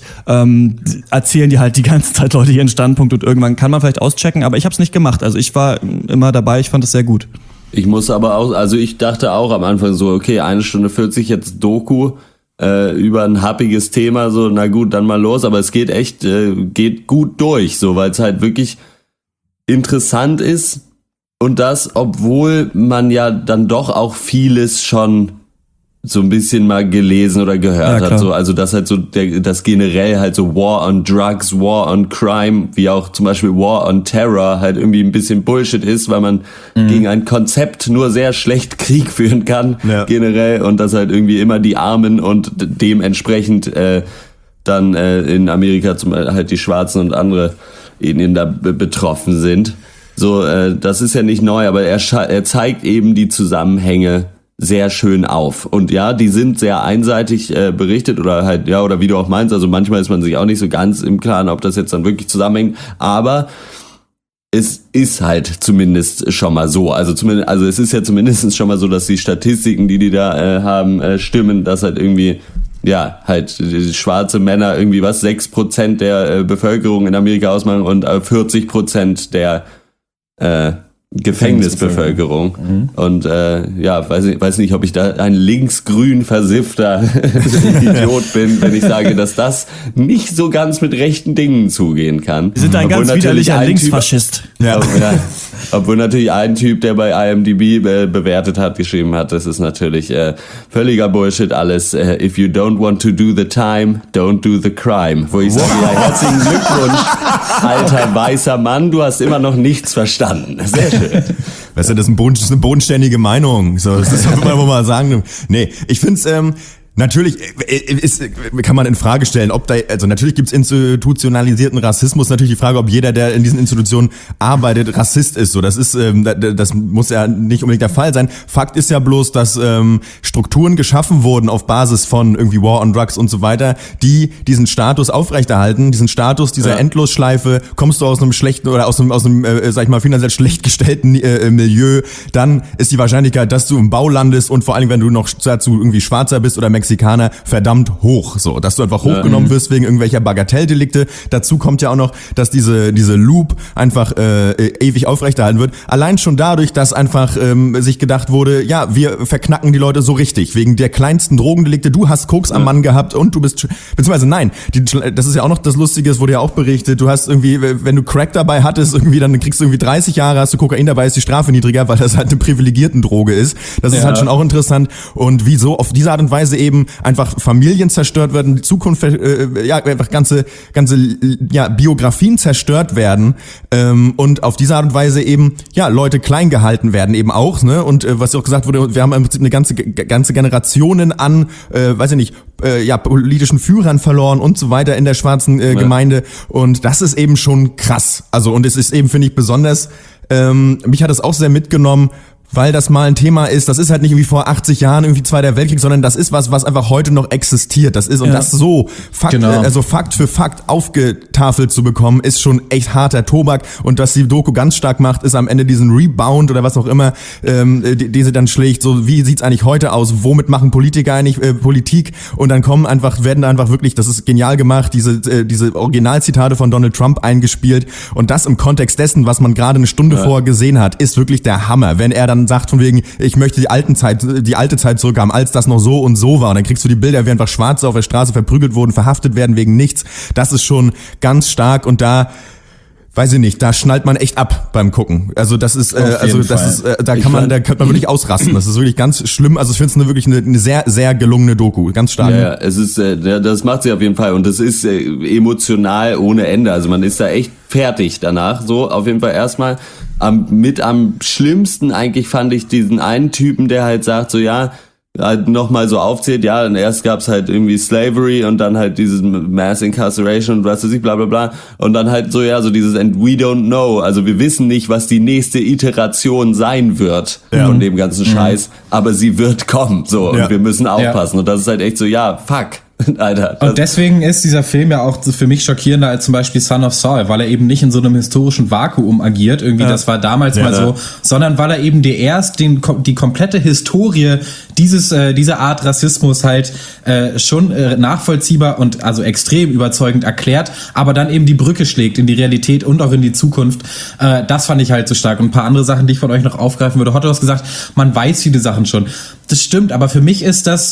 erzählen die halt die ganze Zeit Leute ihren Standpunkt und irgendwann kann man vielleicht auschecken, aber ich habe es nicht gemacht. Also ich war immer dabei, ich fand es sehr gut. Ich muss aber auch, also ich dachte auch am Anfang so, okay, 1 Stunde 40 jetzt Doku über ein happiges Thema, so na gut, dann mal los, aber es geht echt, geht gut durch, so, weil es halt wirklich interessant ist und das, obwohl man ja dann doch auch vieles schon so ein bisschen mal gelesen oder gehört hat. So, also dass halt so das generell halt so War on Drugs, War on Crime, wie auch zum Beispiel War on Terror halt irgendwie ein bisschen Bullshit ist, weil man gegen ein Konzept nur sehr schlecht Krieg führen kann, generell, und dass halt irgendwie immer die Armen und dementsprechend dann in Amerika zum Beispiel halt die Schwarzen und andere Ethnien da betroffen sind. So, das ist ja nicht neu, aber er zeigt eben die Zusammenhänge sehr schön auf. Und ja, die sind sehr einseitig berichtet oder halt, ja, oder wie du auch meinst, also manchmal ist man sich auch nicht so ganz im Klaren, ob das jetzt dann wirklich zusammenhängt, aber es ist halt zumindest schon mal so. Also es ist ja zumindest schon mal so, dass die Statistiken, die da haben, stimmen, dass halt irgendwie, ja, halt schwarze Männer irgendwie 6% der Bevölkerung in Amerika ausmachen und 40% der Gefängnisbevölkerung. Und ja, weiß nicht, ob ich da ein linksgrün versiffter Idiot bin, wenn ich sage, dass das nicht so ganz mit rechten Dingen zugehen kann. Wir sind ein ganz widerlicher Linksfaschist. Obwohl natürlich ein Typ, der bei IMDb bewertet hat, geschrieben hat, das ist natürlich völliger Bullshit alles. If you don't want to do the time, don't do the crime. Wo ich sage, ja, herzlichen Glückwunsch, alter weißer Mann, du hast immer noch nichts verstanden. Sehr schön. Weißt du, das ist eine bodenständige Meinung. So, das sollte man wohl mal sagen. Nee, ich find's, natürlich kann man in Frage stellen, ob also natürlich gibt's institutionalisierten Rassismus, natürlich die Frage, ob jeder, der in diesen Institutionen arbeitet, Rassist ist. So, das muss ja nicht unbedingt der Fall sein. Fakt ist ja bloß, dass Strukturen geschaffen wurden auf Basis von irgendwie War on Drugs und so weiter, die diesen Status aufrechterhalten, diesen Status dieser Endlosschleife. Kommst du aus einem schlechten oder aus einem sag ich mal, finanziell schlecht gestellten Milieu, dann ist die Wahrscheinlichkeit, dass du im Bau landest und vor allem, wenn du noch dazu irgendwie Schwarzer bist oder Mexikaner, verdammt hoch, so, dass du einfach hochgenommen wirst wegen irgendwelcher Bagatelldelikte. Dazu kommt ja auch noch, dass diese Loop einfach ewig aufrechterhalten wird. Allein schon dadurch, dass einfach sich gedacht wurde, ja, wir verknacken die Leute so richtig, wegen der kleinsten Drogendelikte. Du hast Koks am Mann gehabt und du bist, beziehungsweise nein, das ist ja auch noch das Lustige, es wurde ja auch berichtet, du hast irgendwie, wenn du Crack dabei hattest, irgendwie, dann kriegst du irgendwie 30 Jahre, hast du Kokain dabei, ist die Strafe niedriger, weil das halt eine privilegierten Droge ist. Das ist halt schon auch interessant. Und wieso auf diese Art und Weise eben einfach Familien zerstört werden, die Zukunft, einfach ganze Biografien zerstört werden, und auf diese Art und Weise eben, ja, Leute klein gehalten werden eben auch, ne, und was ja auch gesagt wurde, wir haben im Prinzip eine ganze Generationen an, politischen Führern verloren und so weiter in der schwarzen Gemeinde, und das ist eben schon krass, also, und es ist eben, finde ich, besonders, mich hat es auch sehr mitgenommen, weil das mal ein Thema ist, das ist halt nicht irgendwie vor 80 Jahren irgendwie Zweiter Weltkrieg, sondern das ist was einfach heute noch existiert. Das ist, und das so Fakt für Fakt aufgetafelt zu bekommen, ist schon echt harter Tobak. Und was die Doku ganz stark macht, ist am Ende diesen Rebound oder was auch immer, die sie dann schlägt, so wie sieht's eigentlich heute aus, womit machen Politiker eigentlich Politik, und dann werden da einfach wirklich, das ist genial gemacht, diese Originalzitate von Donald Trump eingespielt, und das im Kontext dessen, was man gerade eine Stunde vorher gesehen hat, ist wirklich der Hammer. Wenn er dann sagt von wegen, ich möchte die alte Zeit zurückhaben, als das noch so und so war. Und dann kriegst du die Bilder, wie einfach Schwarze auf der Straße verprügelt wurden, verhaftet werden wegen nichts. Das ist schon ganz stark, und da, weiß ich nicht, da schnallt man echt ab beim Gucken. Also das ist, da könnte man wirklich ausrasten. Das ist wirklich ganz schlimm. Also ich finde es wirklich eine sehr, sehr gelungene Doku. Ganz stark. Ja, es ist, das macht sie auf jeden Fall, und das ist emotional ohne Ende. Also man ist da echt fertig danach. So, auf jeden Fall erstmal. Am schlimmsten eigentlich fand ich diesen einen Typen, der halt sagt, so, ja, halt nochmal so aufzählt, ja, und erst gab's halt irgendwie Slavery und dann halt dieses Mass Incarceration und was weiß ich, bla bla bla, und dann halt so, ja, so dieses and we don't know, also wir wissen nicht, was die nächste Iteration sein wird von dem ganzen Scheiß, aber sie wird kommen, so, und wir müssen aufpassen, und das ist halt echt so, ja, fuck. Alter, und deswegen ist dieser Film ja auch für mich schockierender als zum Beispiel Son of Saul, weil er eben nicht in so einem historischen Vakuum agiert, irgendwie, das war damals mal so, sondern weil er eben die komplette Historie dieser Art Rassismus halt schon nachvollziehbar und also extrem überzeugend erklärt, aber dann eben die Brücke schlägt in die Realität und auch in die Zukunft. Das fand ich halt so stark. Und ein paar andere Sachen, die ich von euch noch aufgreifen würde. Otto, du hast gesagt, man weiß viele Sachen schon. Das stimmt, aber für mich ist das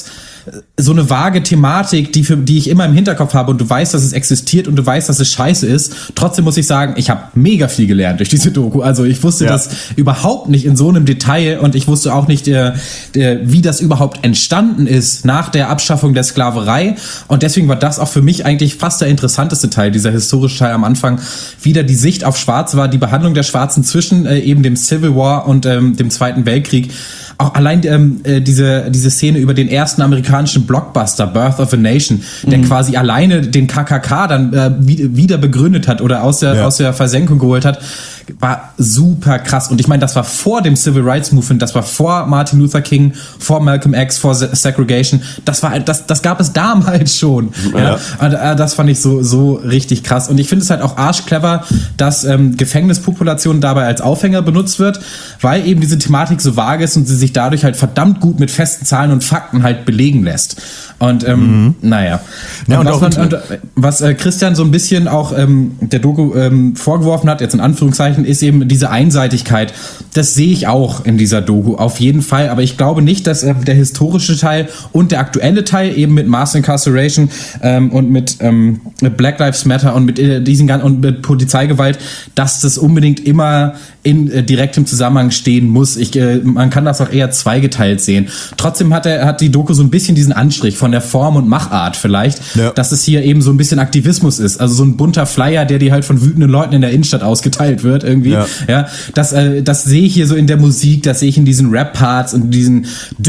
so eine vage Thematik, die ich immer im Hinterkopf habe und du weißt, dass es existiert und du weißt, dass es scheiße ist. Trotzdem muss ich sagen, ich habe mega viel gelernt durch diese Doku. Also ich wusste das überhaupt nicht in so einem Detail und ich wusste auch nicht, wie das überhaupt entstanden ist nach der Abschaffung der Sklaverei. Und deswegen war das auch für mich eigentlich fast der interessanteste Teil, dieser historische Teil am Anfang. Wieder die Sicht auf Schwarze war, die Behandlung der Schwarzen zwischen eben dem Civil War und dem Zweiten Weltkrieg. Auch allein diese Szene über den ersten amerikanischen Blockbuster, Birth of a Nation, der quasi alleine den KKK dann wieder begründet hat oder aus der Versenkung geholt hat, war super krass. Und ich meine, das war vor dem Civil Rights Movement, das war vor Martin Luther King, vor Malcolm X, vor Segregation. Das gab es damals schon. Ja. Und, das fand ich so richtig krass. Und ich finde es halt auch arschclever, dass Gefängnispopulation dabei als Aufhänger benutzt wird, weil eben diese Thematik so vage ist und sie sich dadurch halt verdammt gut mit festen Zahlen und Fakten halt belegen lässt. Und naja. Ja, und was Christian so ein bisschen auch der Doku vorgeworfen hat, jetzt in Anführungszeichen, ist eben diese Einseitigkeit. Das sehe ich auch in dieser Doku, auf jeden Fall. Aber ich glaube nicht, dass der historische Teil und der aktuelle Teil eben mit Mass Incarceration und mit Black Lives Matter und mit und mit Polizeigewalt, dass das unbedingt immer in direktem Zusammenhang stehen muss. Man kann das auch eher zweigeteilt sehen. Trotzdem hat die Doku so ein bisschen diesen Anstrich von der Form und Machart vielleicht, dass es hier eben so ein bisschen Aktivismus ist. Also so ein bunter Flyer, der dir halt von wütenden Leuten in der Innenstadt ausgeteilt wird irgendwie. Ja, das sehe ich hier so in der Musik, das sehe ich in diesen Rap-Parts und diesen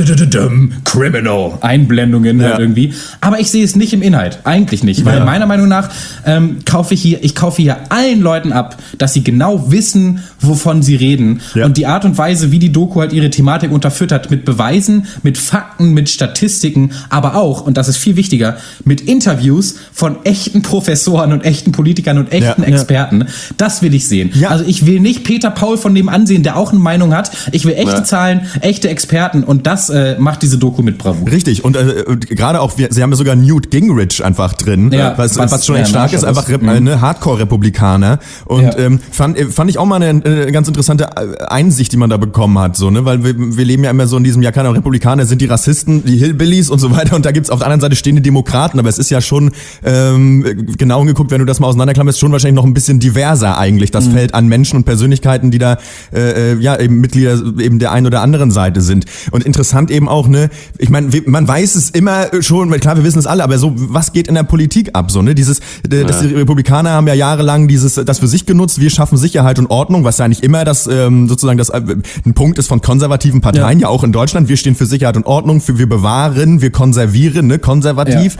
Criminal-Einblendungen halt irgendwie. Aber ich sehe es nicht im Inhalt. Eigentlich nicht. Weil meiner Meinung nach kaufe ich hier allen Leuten ab, dass sie genau wissen, wovon sie reden. Ja. Und die Art und Weise, wie die Doku halt ihre Thematik unterfüttert, mit Beweisen, mit Fakten, mit Statistiken, aber auch, und das ist viel wichtiger, mit Interviews von echten Professoren und echten Politikern und echten Experten. Das will ich sehen. Ja. Also ich will nicht Peter Paul von dem ansehen, der auch eine Meinung hat. Ich will echte Zahlen, echte Experten und das macht diese Doku mit Bravour. Richtig. Und gerade auch, sie haben ja sogar Newt Gingrich einfach drin, was schon echt stark ist, einfach eine Hardcore-Republikaner. Und fand ich auch mal eine ganz interessante Einsicht, die man da bekommen hat, so, ne, weil wir leben ja immer so in diesem, keine Ahnung, Republikaner sind die Rassisten, die Hillbillies und so weiter, und da gibt's auf der anderen Seite stehende Demokraten, aber es ist ja schon genau angeguckt, wenn du das mal auseinanderklammerst, schon wahrscheinlich noch ein bisschen diverser eigentlich, das Feld an Menschen und Persönlichkeiten, die da eben Mitglieder eben der einen oder anderen Seite sind. Und interessant eben auch, ne, ich meine, man weiß es immer schon, klar, wir wissen es alle, aber so, was geht in der Politik ab, so, ne, die Republikaner haben ja jahrelang das für sich genutzt, wir schaffen Sicherheit und Ordnung, was ja nicht immer sozusagen ein Punkt ist von konservativen Parteien, ja auch in Deutschland. Wir stehen für Sicherheit und Ordnung, wir bewahren, wir konservieren, ne, konservativ.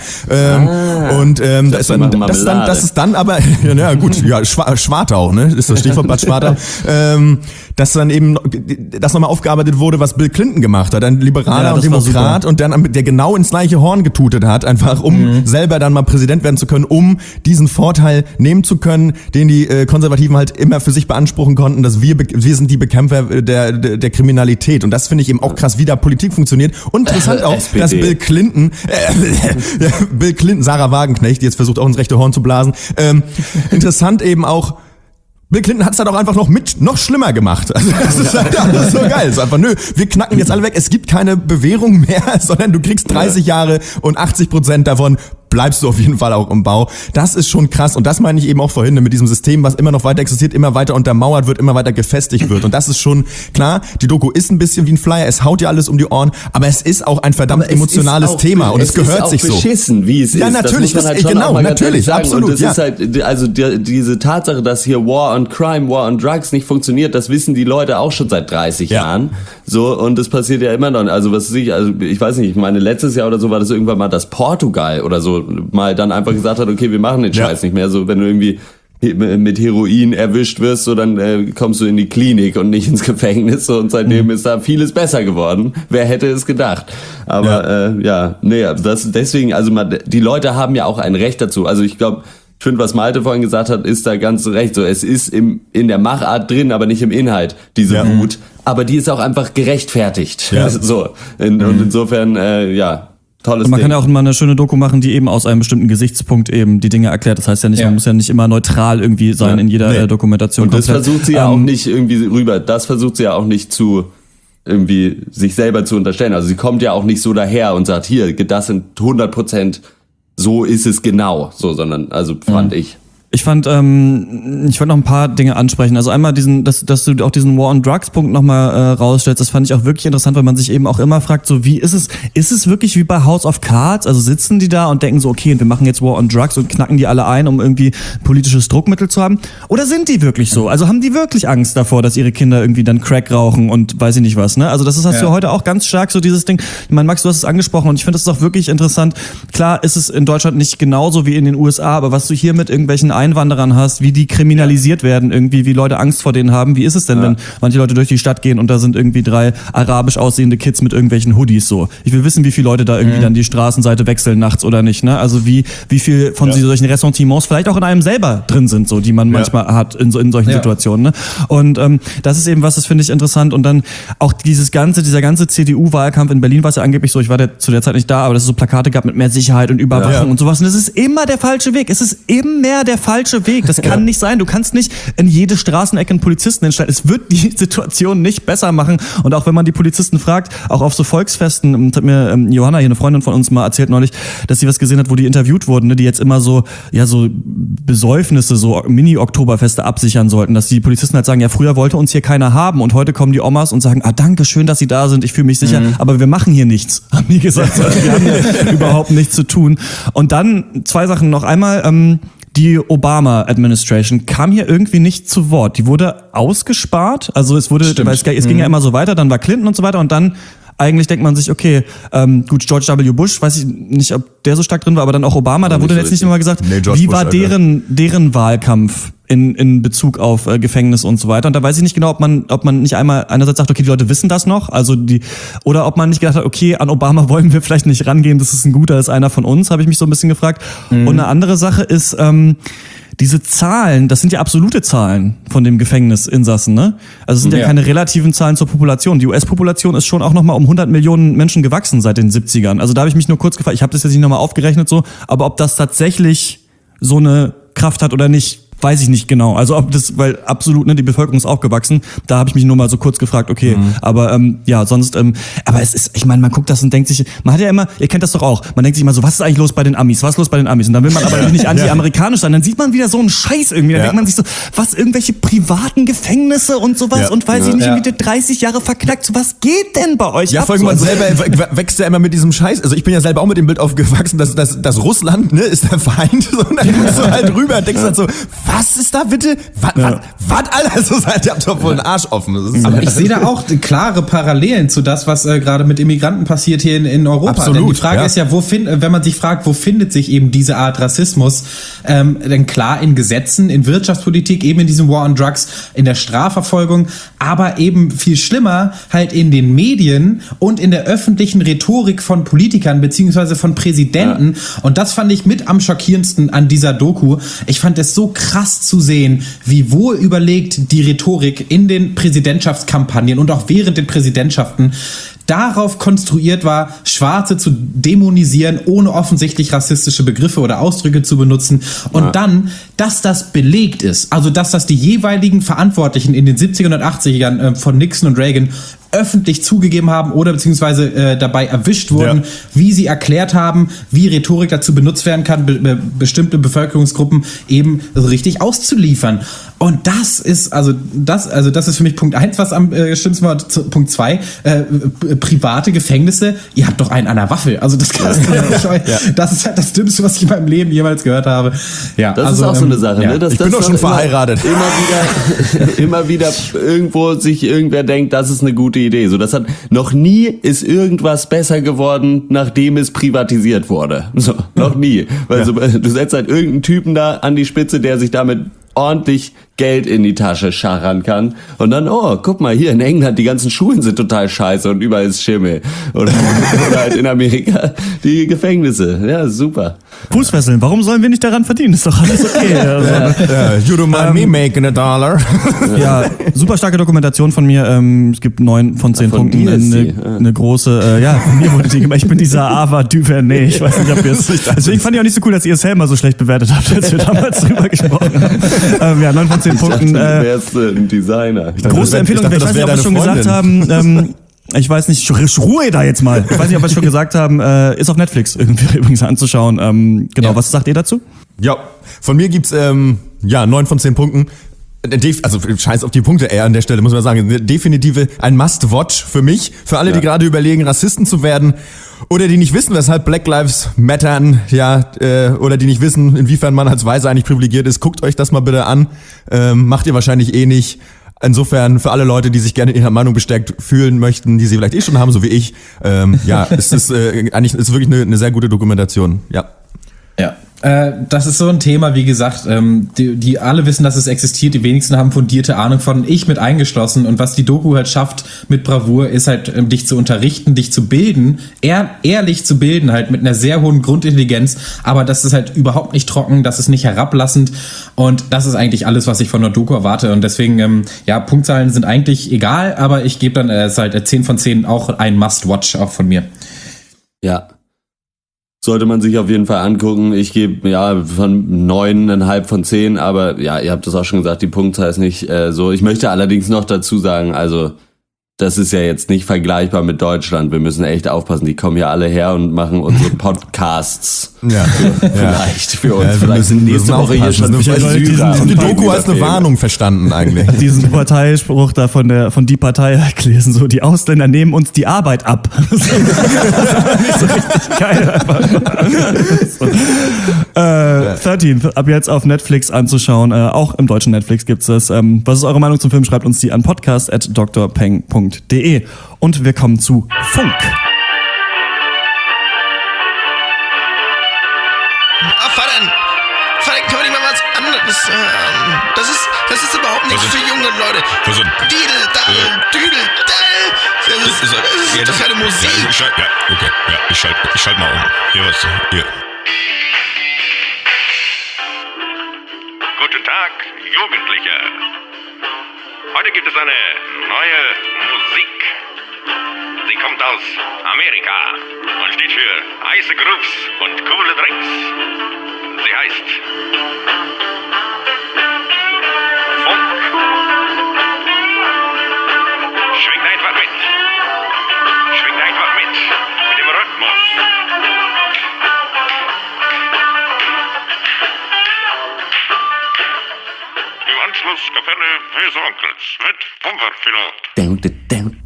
Das ist dann aber, ja gut, Schwartau, ne, ist das Stichwort Bad Schwartau, dass dann eben das nochmal aufgearbeitet wurde, was Bill Clinton gemacht hat, ein Liberaler und Demokrat, und dann der genau ins gleiche Horn getutet hat, einfach um selber dann mal Präsident werden zu können, um diesen Vorteil nehmen zu können, den die Konservativen halt immer für sich beanspruchen konnten, dass wir sind die Bekämpfer der Kriminalität. Und das finde ich eben auch krass, wie da Politik funktioniert. Und interessant auch, dass Bill Clinton, Sarah Wagenknecht, die jetzt versucht auch ins rechte Horn zu blasen, interessant eben auch, Bill Clinton hat es halt auch einfach noch schlimmer gemacht. Also das ist halt alles so geil. Es ist einfach, wir knacken jetzt alle weg. Es gibt keine Bewährung mehr, sondern du kriegst 30 Jahre und 80% davon bleibst du auf jeden Fall auch im Bau. Das ist schon krass. Und das meine ich eben auch vorhin mit diesem System, was immer noch weiter existiert, immer weiter untermauert wird, immer weiter gefestigt wird. Und das ist schon klar. Die Doku ist ein bisschen wie ein Flyer. Es haut ja alles um die Ohren. Aber es ist auch ein verdammt emotionales Thema. Und es gehört sich so. Es ist auch beschissen, wie es ist. Ja, natürlich. Das muss man halt genau, natürlich. Absolut. Und das ist halt, also diese Tatsache, dass hier War on Crime, War on Drugs nicht funktioniert, das wissen die Leute auch schon seit 30 Jahren. So, und das passiert ja immer noch. Also ich weiß nicht, ich meine, letztes Jahr oder so war das irgendwann mal, dass Portugal oder so mal dann einfach gesagt hat, okay, wir machen den Scheiß nicht mehr. So, wenn du irgendwie mit Heroin erwischt wirst, so, dann kommst du in die Klinik und nicht ins Gefängnis. So, und seitdem ist da vieles besser geworden. Wer hätte es gedacht? Aber deswegen, also die Leute haben ja auch ein Recht dazu. Also ich glaube, ich finde, was Malte vorhin gesagt hat, ist da ganz recht. So, es ist in der Machart drin, aber nicht im Inhalt, diese Wut. Aber die ist auch einfach gerechtfertigt. Ja. So. Und insofern, tolles Ding. Man kann ja auch mal eine schöne Doku machen, die eben aus einem bestimmten Gesichtspunkt eben die Dinge erklärt. Das heißt ja nicht, man muss ja nicht immer neutral irgendwie sein in jeder Dokumentation. Und das versucht sie ja auch nicht irgendwie rüber. Das versucht sie ja auch nicht zu irgendwie sich selber zu unterstellen. Also sie kommt ja auch nicht so daher und sagt, hier, das sind 100%, so ist es genau, so, sondern, also fand ich. Ich wollte noch ein paar Dinge ansprechen. Also einmal dass du auch diesen War on Drugs Punkt nochmal rausstellst, das fand ich auch wirklich interessant, weil man sich eben auch immer fragt, so wie ist es wirklich wie bei House of Cards? Also sitzen die da und denken so, okay, wir machen jetzt War on Drugs und knacken die alle ein, um irgendwie politisches Druckmittel zu haben? Oder sind die wirklich so? Also haben die wirklich Angst davor, dass ihre Kinder irgendwie dann Crack rauchen und weiß ich nicht was, ne? Also hast du heute auch ganz stark so dieses Ding. Ich meine, Max, du hast es angesprochen und ich finde das ist auch wirklich interessant. Klar ist es in Deutschland nicht genauso wie in den USA, aber was du hier mit irgendwelchen Einwanderern hast, wie die kriminalisiert werden irgendwie, wie Leute Angst vor denen haben. Wie ist es denn, wenn manche Leute durch die Stadt gehen und da sind irgendwie 3 arabisch aussehende Kids mit irgendwelchen Hoodies so? Ich will wissen, wie viele Leute da irgendwie dann die Straßenseite wechseln nachts oder nicht, ne? Also wie viel von solchen Ressentiments vielleicht auch in einem selber drin sind, so, die man manchmal hat in solchen Situationen, ne? Und das ist eben was, das finde ich interessant. Und dann auch dieser ganze CDU-Wahlkampf in Berlin war es ja angeblich so, ich war zu der Zeit nicht da, aber dass es so Plakate gab mit mehr Sicherheit und Überwachung und sowas. Und das ist immer der falsche Weg. Es ist immer der falsche Weg. Das kann nicht sein. Du kannst nicht in jede Straßenecke einen Polizisten hinstellen. Es wird die Situation nicht besser machen. Und auch wenn man die Polizisten fragt, auch auf so Volksfesten, hat mir Johanna, hier eine Freundin von uns, mal erzählt neulich, dass sie was gesehen hat, wo die interviewt wurden, ne, die jetzt immer so Besäufnisse, so Mini-Oktoberfeste absichern sollten, dass die Polizisten halt sagen, ja, früher wollte uns hier keiner haben und heute kommen die Omas und sagen, danke, schön, dass sie da sind, ich fühle mich sicher, aber wir machen hier nichts, haben die gesagt. Also wir haben hier überhaupt nichts zu tun. Und dann 2 Sachen noch. Einmal, die Obama-Administration kam hier irgendwie nicht zu Wort. Die wurde ausgespart. Also es ging ja immer so weiter, dann war Clinton und so weiter und dann eigentlich denkt man sich, okay, gut, George W. Bush, weiß ich nicht, ob der so stark drin war, aber dann auch Obama, da wurde jetzt nicht immer gesagt, wie war deren Wahlkampf in Bezug auf Gefängnis und so weiter. Und da weiß ich nicht genau, ob man nicht einmal einerseits sagt, okay, die Leute wissen das noch, oder ob man nicht gedacht hat, okay, an Obama wollen wir vielleicht nicht rangehen, das ist ein guter, das ist einer von uns, habe ich mich so ein bisschen gefragt. Und eine andere Sache ist, diese Zahlen, das sind ja absolute Zahlen von dem Gefängnisinsassen, ne? Also es sind ja keine relativen Zahlen zur Population. Die US-Population ist schon auch nochmal um 100 Millionen Menschen gewachsen seit den 70ern. Also da habe ich mich nur kurz gefragt, ich habe das jetzt nicht nochmal aufgerechnet so, aber ob das tatsächlich so eine Kraft hat oder nicht, weiß ich nicht genau. Also ob das, weil absolut, ne, die Bevölkerung ist aufgewachsen, da habe ich mich nur mal so kurz gefragt, okay, aber sonst, aber es ist, ich meine, man guckt das und denkt sich, man hat ja immer, ihr kennt das doch auch, man denkt sich immer so, was ist eigentlich los bei den Amis, was ist los bei den Amis? Und dann will man aber nicht anti-amerikanisch sein, dann sieht man wieder so einen Scheiß irgendwie, dann denkt man sich so, was, irgendwelche privaten Gefängnisse und sowas und weiß ich nicht, irgendwie 30 Jahre verknackt, so, was geht denn bei euch ab? Vor allem man selber wächst ja immer mit diesem Scheiß, also ich bin ja selber auch mit dem Bild aufgewachsen, dass Russland, ne, ist der Feind, so, und dann guckst du halt rüber und denkst halt so, was ist da bitte? Was, Alter? So seid ihr, habt doch wohl einen Arsch offen. Aber ich sehe da auch klare Parallelen zu das, was gerade mit Immigranten passiert hier in Europa. Absolut, denn die Frage ist ja, wenn man sich fragt, wo findet sich eben diese Art Rassismus? Denn klar in Gesetzen, in Wirtschaftspolitik, eben in diesem War on Drugs, in der Strafverfolgung, aber eben viel schlimmer halt in den Medien und in der öffentlichen Rhetorik von Politikern beziehungsweise von Präsidenten. Und das fand ich mit am schockierendsten an dieser Doku. Ich fand es so krass zu sehen, wie wohl überlegt die Rhetorik in den Präsidentschaftskampagnen und auch während den Präsidentschaften darauf konstruiert war, Schwarze zu dämonisieren, ohne offensichtlich rassistische Begriffe oder Ausdrücke zu benutzen. Und dann, dass das belegt ist, also dass das die jeweiligen Verantwortlichen in den 70er und 80ern von Nixon und Reagan öffentlich zugegeben haben oder beziehungsweise dabei erwischt wurden, wie sie erklärt haben, wie Rhetorik dazu benutzt werden kann, bestimmte Bevölkerungsgruppen eben richtig auszuliefern. Und das ist das ist für mich Punkt 1, was am schlimmsten war. Punkt 2, private Gefängnisse, ihr habt doch einen an der Waffel. Also das ist halt das Dümmste, was ich in meinem Leben jemals gehört habe. Ja, das ist auch so eine Sache, ne? Ich bin doch schon verheiratet. Immer wieder irgendwo sich irgendwer denkt, das ist eine gute Idee. So, das hat noch nie ist irgendwas besser geworden, nachdem es privatisiert wurde. So, noch nie. Weil du setzt halt irgendeinen Typen da an die Spitze, der sich damit ordentlich Geld in die Tasche scharren kann und dann, oh, guck mal, hier in England, die ganzen Schulen sind total scheiße und überall ist Schimmel. Oder halt in Amerika die Gefängnisse. Ja, super. Fußfesseln, warum sollen wir nicht daran verdienen? Ist doch alles okay. Also, you don't mind me making $1. Ja, super starke Dokumentation von mir. Es gibt 9 von 10 Punkten. Eine große, von mir wurde die gemacht. Ich bin dieser Ava Duvernay. Ich weiß nicht, ob ihr es... Deswegen fand ich auch nicht so cool, dass ihr es selber so schlecht bewertet habt, als wir damals drüber gesprochen haben. 9 von 10 Punkten. Du wärst ein Designer. Große Empfehlung, ich weiß nicht, ob wir es schon gesagt haben. Ich weiß nicht, Ruhe da jetzt mal. Ich weiß nicht, ob wir es schon gesagt haben, ist auf Netflix irgendwie übrigens anzuschauen. Genau, was sagt ihr dazu? Ja, von mir gibt's 9 von 10 Punkten. Also scheiß auf die Punkte eher an der Stelle, muss man sagen. Definitiv ein Must-Watch für mich, für alle, die gerade überlegen, Rassisten zu werden oder die nicht wissen, weshalb Black Lives Mattern, oder die nicht wissen, inwiefern man als Weißer eigentlich privilegiert ist. Guckt euch das mal bitte an. Macht ihr wahrscheinlich eh nicht. Insofern für alle Leute, die sich gerne in ihrer Meinung bestärkt fühlen möchten, die sie vielleicht eh schon haben, so wie ich, es ist eigentlich ist wirklich eine sehr gute Dokumentation. Ja. Das ist so ein Thema, wie gesagt, die alle wissen, dass es existiert, die wenigsten haben fundierte Ahnung von, ich mit eingeschlossen, und was die Doku halt schafft mit Bravour, ist halt, dich zu unterrichten, dich zu bilden, ehrlich zu bilden, halt mit einer sehr hohen Grundintelligenz, aber das ist halt überhaupt nicht trocken, das ist nicht herablassend, und das ist eigentlich alles, was ich von der Doku erwarte, und deswegen, Punktzahlen sind eigentlich egal, aber ich gebe dann es halt 10 von 10 auch ein Must-Watch, auch von mir. Ja. Sollte man sich auf jeden Fall angucken. Ich gebe von 9,5 von 10, aber ja, ihr habt das auch schon gesagt, die Punktzahl ist nicht so. Ich möchte allerdings noch dazu sagen, also das ist ja jetzt nicht vergleichbar mit Deutschland. Wir müssen echt aufpassen, die kommen ja alle her und machen unsere Podcasts. Vielleicht für uns. Vielleicht sind nächste Woche hier schon die Doku als eine Warnung verstanden eigentlich. Diesen Parteispruch da von die Partei gelesen, so, die Ausländer nehmen uns die Arbeit ab. Das ist nicht so richtig geil. 13, ab jetzt auf Netflix anzuschauen. Auch im deutschen Netflix gibt's das. Was ist eure Meinung zum Film? Schreibt uns die an podcast@drpeng.de. Und wir kommen zu Funk. Vater, können wir nicht mal was anderes hören? Das ist überhaupt nichts für junge Leute. Didel, Dall, Düdel, Dall. Das ist keine Musik. Ich schalte mal um. Hier. Guten Tag, Jugendliche. Heute gibt es eine neue Musik. Sie kommt aus Amerika und steht für heiße Grooves und coole Drinks. Sie heißt Funk. Schwingt einfach mit. Schwingt einfach mit dem Rhythmus. Im Anschluss Kapelle des Onkels mit Pumperpilot.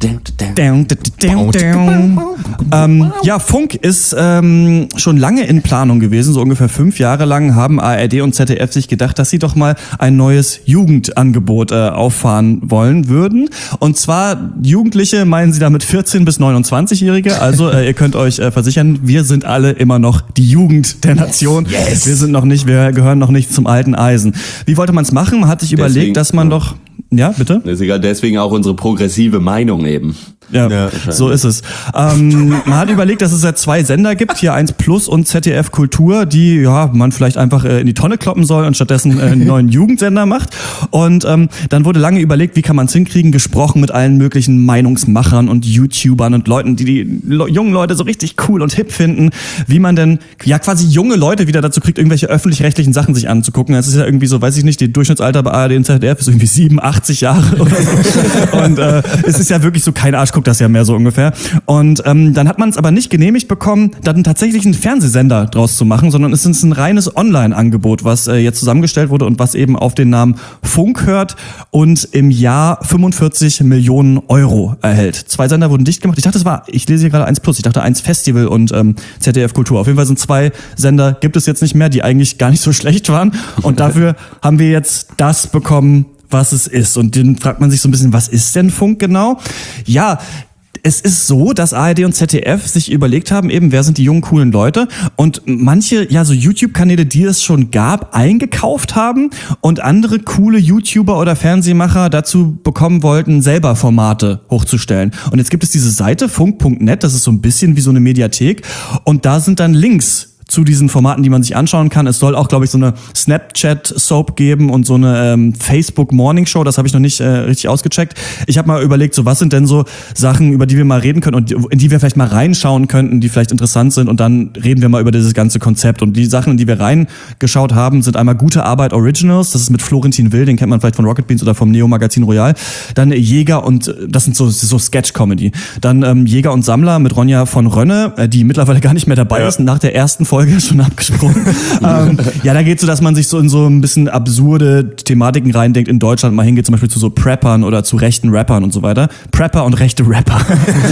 Funk ist schon lange in Planung gewesen, so ungefähr 5 Jahre lang haben ARD und ZDF sich gedacht, dass sie doch mal ein neues Jugendangebot auffahren wollen würden. Und zwar Jugendliche, meinen sie damit 14- bis 29-Jährige. Also ihr könnt euch versichern, wir sind alle immer noch die Jugend der Nation. Yes. Wir gehören noch nicht zum alten Eisen. Wie wollte man es machen? Man hat sich überlegt, dass man doch... Ja, bitte? Ist egal, deswegen auch unsere progressive Meinung eben. Ja, so ist es. Man hat überlegt, dass es ja 2 Sender gibt, hier 1 Plus und ZDF Kultur, die man vielleicht einfach in die Tonne kloppen soll und stattdessen einen neuen Jugendsender macht. Und dann wurde lange überlegt, wie kann man es hinkriegen, gesprochen mit allen möglichen Meinungsmachern und YouTubern und Leuten, die jungen Leute so richtig cool und hip finden, wie man denn quasi junge Leute wieder dazu kriegt, irgendwelche öffentlich-rechtlichen Sachen sich anzugucken. Es ist ja irgendwie so, weiß ich nicht, die Durchschnittsalter bei ARD und ZDF ist irgendwie 87 Jahre oder so. Und es ist ja wirklich so, kein Arsch guckt das ja mehr so ungefähr. Und dann hat man es aber nicht genehmigt bekommen, dann tatsächlich einen Fernsehsender draus zu machen, sondern es ist ein reines Online-Angebot, was jetzt zusammengestellt wurde und was eben auf den Namen Funk hört und im Jahr 45 Millionen Euro erhält. 2 Sender wurden dicht gemacht. Ich lese hier gerade 1 Plus, ich dachte 1 Festival und ZDF Kultur. Auf jeden Fall sind 2 Sender, gibt es jetzt nicht mehr, die eigentlich gar nicht so schlecht waren. Und dafür haben wir jetzt das bekommen, was es ist. Und dann fragt man sich so ein bisschen, was ist denn Funk genau? Ja, es ist so, dass ARD und ZDF sich überlegt haben, eben, wer sind die jungen, coolen Leute, und manche, so YouTube-Kanäle, die es schon gab, eingekauft haben und andere coole YouTuber oder Fernsehmacher dazu bekommen wollten, selber Formate hochzustellen. Und jetzt gibt es diese Seite, funk.net, das ist so ein bisschen wie so eine Mediathek, und da sind dann Links zu diesen Formaten, die man sich anschauen kann. Es soll auch, glaube ich, so eine Snapchat-Soap geben und so eine Facebook-Morning-Show. Das habe ich noch nicht richtig ausgecheckt. Ich habe mal überlegt, so was sind denn so Sachen, über die wir mal reden können und in die wir vielleicht mal reinschauen könnten, die vielleicht interessant sind. Und dann reden wir mal über dieses ganze Konzept. Und die Sachen, in die wir reingeschaut haben, sind einmal Gute Arbeit Originals. Das ist mit Florentin Will, den kennt man vielleicht von Rocket Beans oder vom Neo Magazin Royal. Dann Jäger und, das sind so Sketch-Comedy. Dann Jäger und Sammler mit Ronja von Rönne, die mittlerweile gar nicht mehr dabei ist, nach der ersten Folge schon abgesprungen. Ja, da geht es so, dass man sich so in so ein bisschen absurde Thematiken reindenkt in Deutschland. Mal hingeht zum Beispiel zu so Preppern oder zu rechten Rappern und so weiter. Prepper und rechte Rapper.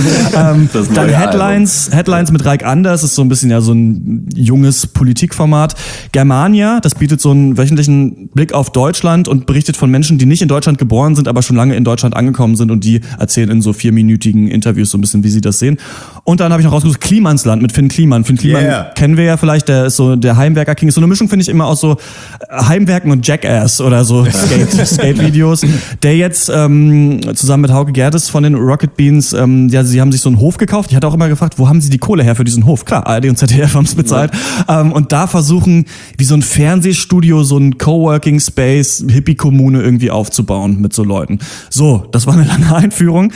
Dann Headlines mit Raik Anders, ist so ein bisschen ja so ein junges Politikformat. Germania, das bietet so einen wöchentlichen Blick auf Deutschland und berichtet von Menschen, die nicht in Deutschland geboren sind, aber schon lange in Deutschland angekommen sind und die erzählen in so 4-minütigen Interviews so ein bisschen, wie sie das sehen. Und dann habe ich noch rausgesucht, Klimansland mit Finn Kliman. Finn Kliman kennen wir ja vielleicht, der ist so der Heimwerker-King. Ist so eine Mischung, finde ich, immer aus so Heimwerken und Jackass oder so Skate-Videos. Der jetzt zusammen mit Hauke Gerdes von den Rocket Beans, ja, sie haben sich so einen Hof gekauft. Ich hatte auch immer gefragt, wo haben sie die Kohle her für diesen Hof? Klar, ARD und ZDF haben es bezahlt. Und da versuchen, wie so ein Fernsehstudio, so ein Coworking-Space, Hippie-Kommune irgendwie aufzubauen mit so Leuten. So, das war eine lange Einführung.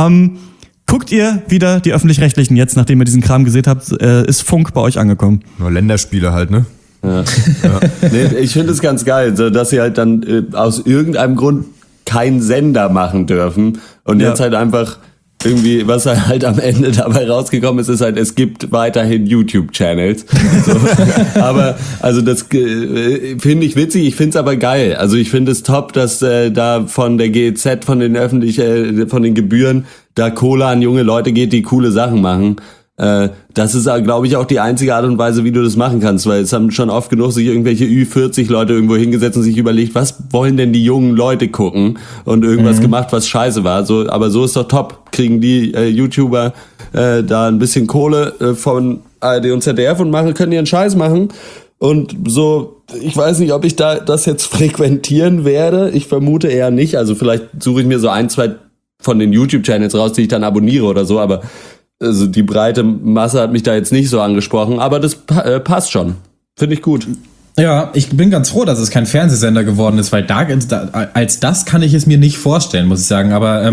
Guckt ihr wieder die Öffentlich-Rechtlichen jetzt, nachdem ihr diesen Kram gesehen habt, ist Funk bei euch angekommen? Nur Länderspiele halt, ne? Ja. Nee, ich finde es ganz geil, so, dass sie halt dann aus irgendeinem Grund keinen Sender machen dürfen und jetzt halt einfach irgendwie, was halt am Ende dabei rausgekommen ist halt, es gibt weiterhin YouTube-Channels. So. Aber, also das finde ich witzig, ich finde es aber geil. Also ich finde es top, dass da von der GEZ, von den von den Gebühren, da Kohle an junge Leute geht, die coole Sachen machen. Das ist, glaube ich, auch die einzige Art und Weise, wie du das machen kannst, weil es haben schon oft genug sich irgendwelche Ü40-Leute irgendwo hingesetzt und sich überlegt, was wollen denn die jungen Leute gucken und irgendwas gemacht, was scheiße war. So, aber so ist doch top. Kriegen die YouTuber da ein bisschen Kohle von ARD und ZDF und können ihren Scheiß machen. Und so, ich weiß nicht, ob ich das jetzt frequentieren werde. Ich vermute eher nicht. Also vielleicht suche ich mir so 1, 2 von den YouTube-Channels raus, die ich dann abonniere oder so, aber also die breite Masse hat mich da jetzt nicht so angesprochen, aber das passt schon. Finde ich gut. Ja, ich bin ganz froh, dass es kein Fernsehsender geworden ist, weil als das kann ich es mir nicht vorstellen, muss ich sagen. Aber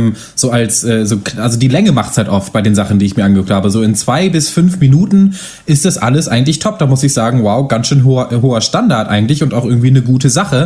also die Länge macht's halt oft bei den Sachen, die ich mir angeguckt habe. So in 2 bis 5 Minuten ist das alles eigentlich top. Da muss ich sagen, wow, ganz schön hoher Standard eigentlich und auch irgendwie eine gute Sache.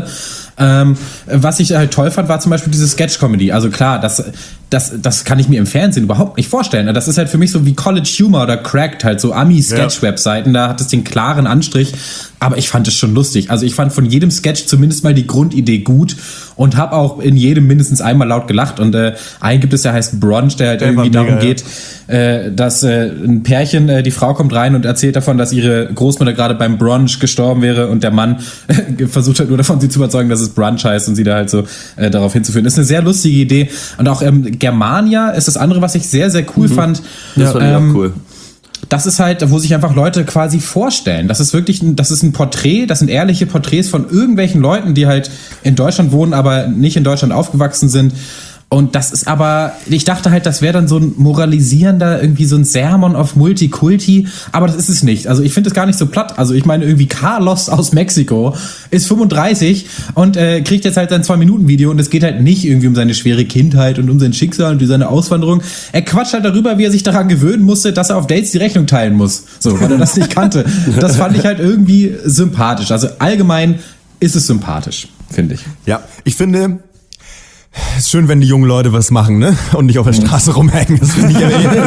Was ich halt toll fand, war zum Beispiel diese Sketch-Comedy. Also klar, das kann ich mir im Fernsehen überhaupt nicht vorstellen. Das ist halt für mich so wie College Humor oder Cracked, halt so Ami-Sketch-Webseiten. Da hat es den klaren Anstrich. Aber ich fand es schon lustig. Also ich fand von jedem Sketch zumindest mal die Grundidee gut und habe auch in jedem mindestens einmal laut gelacht. Und einen gibt es, der heißt Brunch, der halt irgendwie darum geht, dass ein Pärchen, die Frau kommt rein und erzählt davon, dass ihre Großmutter gerade beim Brunch gestorben wäre und der Mann versucht halt nur davon, sie zu überzeugen, dass es Brunch heißt und sie da halt so darauf hinzuführen. Das ist eine sehr lustige Idee. Und auch Germania ist das andere, was ich sehr, sehr cool fand. Das fand ich auch cool. Das ist halt, wo sich einfach Leute quasi vorstellen. Das ist wirklich das ist ein Porträt, das sind ehrliche Porträts von irgendwelchen Leuten, die halt in Deutschland wohnen, aber nicht in Deutschland aufgewachsen sind. Und das ist aber, ich dachte halt, das wäre dann so ein moralisierender, irgendwie so ein Sermon auf Multikulti, aber das ist es nicht. Also ich finde es gar nicht so platt. Also ich meine, irgendwie Carlos aus Mexiko ist 35 und kriegt jetzt halt sein 2-Minuten-Video und es geht halt nicht irgendwie um seine schwere Kindheit und um sein Schicksal und seine Auswanderung. Er quatscht halt darüber, wie er sich daran gewöhnen musste, dass er auf Dates die Rechnung teilen muss. So, weil er das nicht kannte. Das fand ich halt irgendwie sympathisch. Also allgemein ist es sympathisch, finde ich. Ja, ich finde... Es ist schön, wenn die jungen Leute was machen, ne? Und nicht auf der Straße rumhängen. Das finde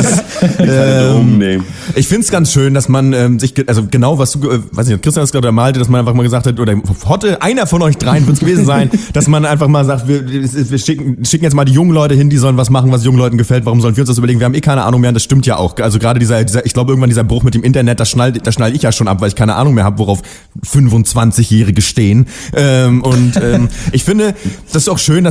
ich ich finde es ganz schön, dass man sich, also genau was du, weiß nicht, Christian hat es gerade malte, dass man einfach mal gesagt hat, oder Hotte, einer von euch dreien wird es gewesen sein, dass man einfach mal sagt, wir schicken jetzt mal die jungen Leute hin, die sollen was machen, was jungen Leuten gefällt. Warum sollen wir uns das überlegen? Wir haben keine Ahnung mehr und das stimmt ja auch. Also gerade dieser ich glaube irgendwann dieser Bruch mit dem Internet, das schnall ich ja schon ab, weil ich keine Ahnung mehr habe, worauf 25-Jährige stehen. Ich finde, das ist auch schön, dass hier so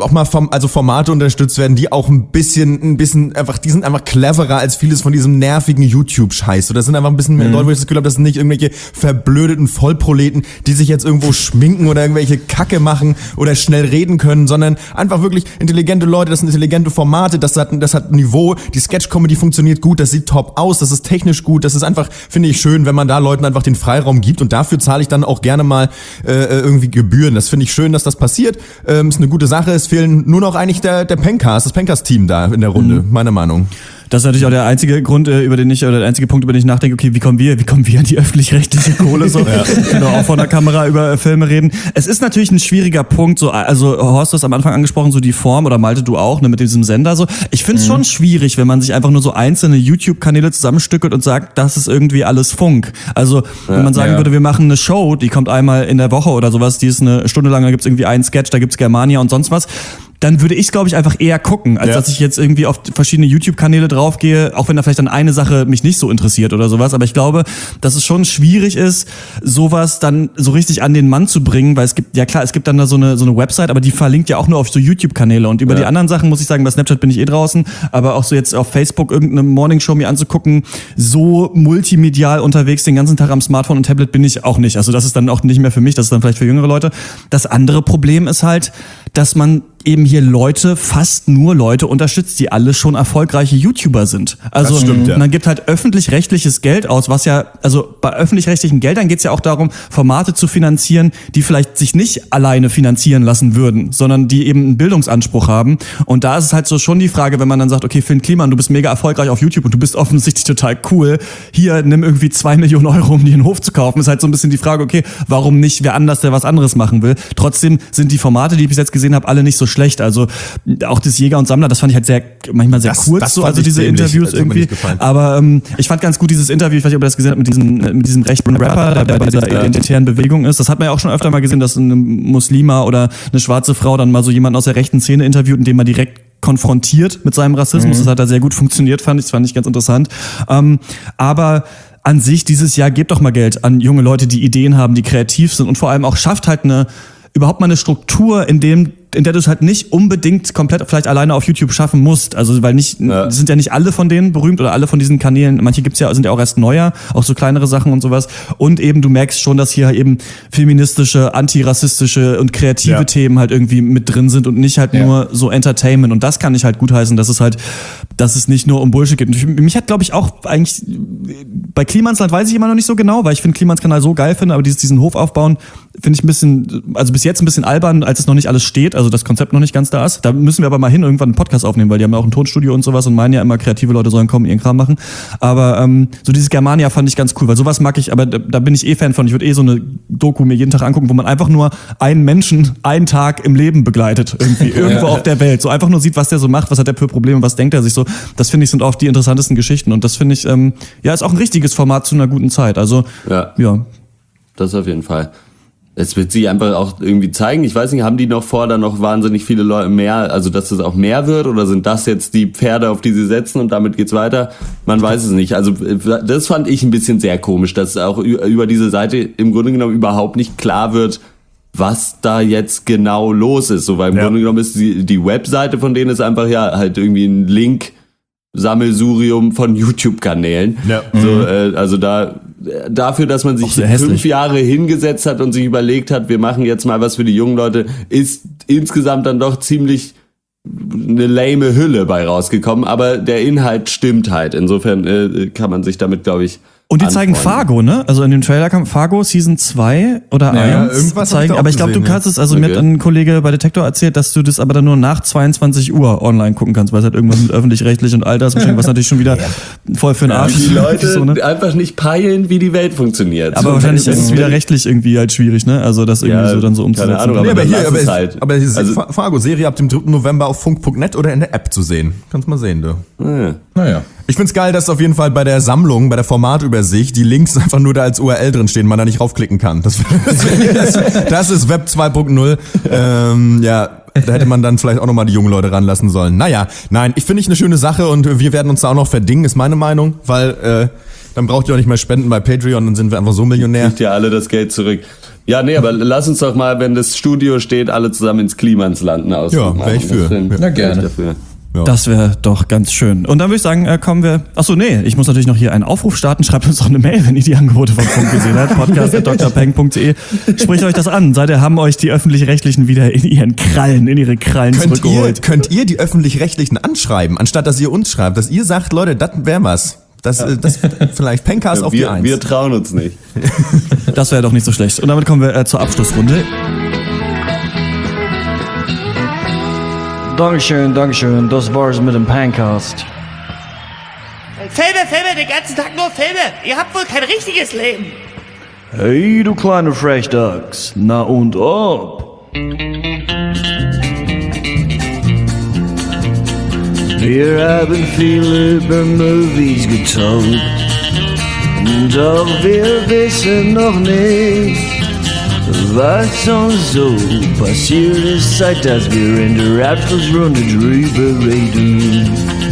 auch mal Formate unterstützt werden, die auch ein bisschen einfach, die sind einfach cleverer als vieles von diesem nervigen YouTube-Scheiß. So, das sind einfach ein bisschen mehr Leute, wo ich das Gefühl habe, das sind nicht irgendwelche verblödeten Vollproleten, die sich jetzt irgendwo schminken oder irgendwelche Kacke machen oder schnell reden können, sondern einfach wirklich intelligente Leute, das sind intelligente Formate, das hat Niveau, die Sketch-Comedy funktioniert gut, das sieht top aus, das ist technisch gut, das ist einfach, finde ich schön, wenn man da Leuten einfach den Freiraum gibt und dafür zahle ich dann auch gerne mal irgendwie Gebühren. Das finde ich schön, dass das passiert. Ist eine gute Sache. Es fehlen nur noch eigentlich das Pencast-Team da in der Runde, meine Meinung. Das ist natürlich auch der einzige Grund, der einzige Punkt, über den ich nachdenke, okay, wie kommen wir an die öffentlich-rechtliche Kohle so? Ja. Genau, auch vor der Kamera über Filme reden. Es ist natürlich ein schwieriger Punkt, so, also Horst, du hast am Anfang angesprochen, so die Form, oder Malte, du auch, ne, mit diesem Sender so. Ich finde es schon schwierig, wenn man sich einfach nur so einzelne YouTube-Kanäle zusammenstückelt und sagt, das ist irgendwie alles Funk. Also, wenn man sagen würde, wir machen eine Show, die kommt einmal in der Woche oder sowas, die ist eine Stunde lang, da gibt's irgendwie einen Sketch, da gibt's Germania und sonst was, dann würde ich, glaube ich, einfach eher gucken, als dass ich jetzt irgendwie auf verschiedene YouTube-Kanäle draufgehe, auch wenn da vielleicht dann eine Sache mich nicht so interessiert oder sowas. Aber ich glaube, dass es schon schwierig ist, sowas dann so richtig an den Mann zu bringen, weil es gibt dann da so eine Website, aber die verlinkt ja auch nur auf so YouTube-Kanäle. Und über die anderen Sachen muss ich sagen, bei Snapchat bin ich draußen, aber auch so jetzt auf Facebook irgendeine Morningshow mir anzugucken, so multimedial unterwegs den ganzen Tag am Smartphone und Tablet bin ich auch nicht. Also das ist dann auch nicht mehr für mich, das ist dann vielleicht für jüngere Leute. Das andere Problem ist halt, dass man eben hier fast nur Leute unterstützt, die alle schon erfolgreiche YouTuber sind. Also man gibt halt öffentlich-rechtliches Geld aus, was ja, also bei öffentlich-rechtlichen Geldern geht es ja auch darum, Formate zu finanzieren, die vielleicht sich nicht alleine finanzieren lassen würden, sondern die eben einen Bildungsanspruch haben. Und da ist es halt so schon die Frage, wenn man dann sagt, okay, Finn Kliman, du bist mega erfolgreich auf YouTube und du bist offensichtlich total cool, hier, nimm irgendwie 2 Millionen Euro, um dir einen Hof zu kaufen, ist halt so ein bisschen die Frage, okay, warum nicht wer anders, der was anderes machen will? Trotzdem sind die Formate, die ich bis jetzt gesehen habe, alle nicht so schlecht. Also auch das Jäger und Sammler, das fand ich halt manchmal sehr kurz, so, also diese Interviews irgendwie. Aber ich fand ganz gut dieses Interview, ich weiß nicht, ob ihr das gesehen habt, mit diesem rechten Rapper, der bei dieser identitären Bewegung ist. Das hat man ja auch schon öfter mal gesehen, dass eine Muslima oder eine schwarze Frau dann mal so jemanden aus der rechten Szene interviewt und den man direkt konfrontiert mit seinem Rassismus. Das hat da sehr gut funktioniert, fand ich ganz interessant. Aber an sich dieses Jahr gebt doch mal Geld an junge Leute, die Ideen haben, die kreativ sind und vor allem auch schafft halt überhaupt mal eine Struktur, in der du es halt nicht unbedingt komplett vielleicht alleine auf YouTube schaffen musst. Also, weil sind ja nicht alle von denen berühmt oder alle von diesen Kanälen. Manche sind ja auch erst neuer, auch so kleinere Sachen und sowas. Und eben, du merkst schon, dass hier eben feministische, antirassistische und kreative Themen halt irgendwie mit drin sind und nicht halt nur so Entertainment. Und das kann ich halt gutheißen, dass es nicht nur um Bullshit geht. Und mich hat, glaube ich, auch eigentlich, bei Klimansland weiß ich immer noch nicht so genau, weil ich Klimans Kanal so geil finde, aber diesen Hof aufbauen, finde ich bis jetzt ein bisschen albern, als es noch nicht alles steht, also das Konzept noch nicht ganz da ist. Da müssen wir aber mal irgendwann einen Podcast aufnehmen, weil die haben ja auch ein Tonstudio und sowas und meinen ja immer, kreative Leute sollen kommen, ihren Kram machen. Aber so dieses Germania fand ich ganz cool, weil sowas mag ich, aber da bin ich Fan von. Ich würde so eine Doku mir jeden Tag angucken, wo man einfach nur einen Menschen einen Tag im Leben begleitet, irgendwo auf der Welt. So einfach nur sieht, was der so macht, was hat der für Probleme, was denkt er sich so. Das finde ich sind oft die interessantesten Geschichten und das finde ich, ist auch ein richtiges Format zu einer guten Zeit. Also, ja. Das auf jeden Fall. Es wird sich einfach auch irgendwie zeigen. Ich weiß nicht, haben die noch vor, da noch wahnsinnig viele Leute mehr, also dass es auch mehr wird, oder sind das jetzt die Pferde, auf die sie setzen und damit geht's weiter? Man weiß es nicht. Also das fand ich ein bisschen sehr komisch, dass auch über diese Seite im Grunde genommen überhaupt nicht klar wird, was da jetzt genau los ist. So, weil im Grunde genommen ist die Webseite von denen ist einfach halt irgendwie ein Link-Sammelsurium von YouTube-Kanälen. Ja. So, also dafür, dass man sich 5 Jahre hingesetzt hat und sich überlegt hat, wir machen jetzt mal was für die jungen Leute, ist insgesamt dann doch ziemlich eine lame Hülle bei rausgekommen, aber der Inhalt stimmt halt. Insofern kann man sich damit, glaube ich, und die zeigen Fargo, ne? Also in dem Trailer kam Fargo Season 2 oder 1 irgendwas zeigen. Aber ich glaube, du kannst es, also mir hat ein Kollege bei Detektor erzählt, dass du das aber dann nur nach 22 Uhr online gucken kannst, weil es halt irgendwas mit öffentlich-rechtlich und Altersbeschränkung, was natürlich schon wieder voll für den Arsch ist. Die Leute so, ne? Einfach nicht peilen, wie die Welt funktioniert. Aber so, wahrscheinlich ist es wieder rechtlich irgendwie halt schwierig, ne? Also das irgendwie so dann so umzusetzen. Keine Ahnung, aber Fargo-Serie ab dem 3. November auf funk.net oder in der App zu sehen. Kannst mal sehen, du. Naja. Ich find's geil, dass auf jeden Fall bei der Sammlung, bei der Formatübersicht, die Links einfach nur da als URL drin stehen, man da nicht raufklicken kann. Das ist Web 2.0. Da hätte man dann vielleicht auch nochmal die jungen Leute ranlassen sollen. Ich finde eine schöne Sache und wir werden uns da auch noch verdingen, ist meine Meinung, weil dann braucht ihr auch nicht mehr spenden bei Patreon, dann sind wir einfach so Millionär. Kriegt ihr alle das Geld zurück. Ja, nee, aber lass uns doch mal, wenn das Studio steht, alle zusammen ins Klimansland ausmachen. Ja, wäre ich für. Na, gerne. Dafür. Ja. Das wäre doch ganz schön. Und dann würde ich sagen, kommen wir... Achso, nee, ich muss natürlich noch hier einen Aufruf starten. Schreibt uns doch eine Mail, wenn ihr die Angebote vom Funk gesehen habt. podcast@drpeng.de. Spricht euch das an. Seitdem haben euch die Öffentlich-Rechtlichen wieder in ihre Krallen zurückgeholt. Könnt ihr die Öffentlich-Rechtlichen anschreiben, anstatt dass ihr uns schreibt, dass ihr sagt, Leute, das wäre was. Das vielleicht Pencast auf die 1. Wir trauen uns nicht. Das wäre doch nicht so schlecht. Und damit kommen wir zur Abschlussrunde. Dankeschön. Das war's mit dem Pencast. Filme, den ganzen Tag nur Filme. Ihr habt wohl kein richtiges Leben. Hey, du kleine Frechdachs. Na und ob? Wir haben viel über Movies getalkt. Doch wir wissen noch nicht, was uns so passiert ist, seit dass wir in der Abschlussrunde drüber reden.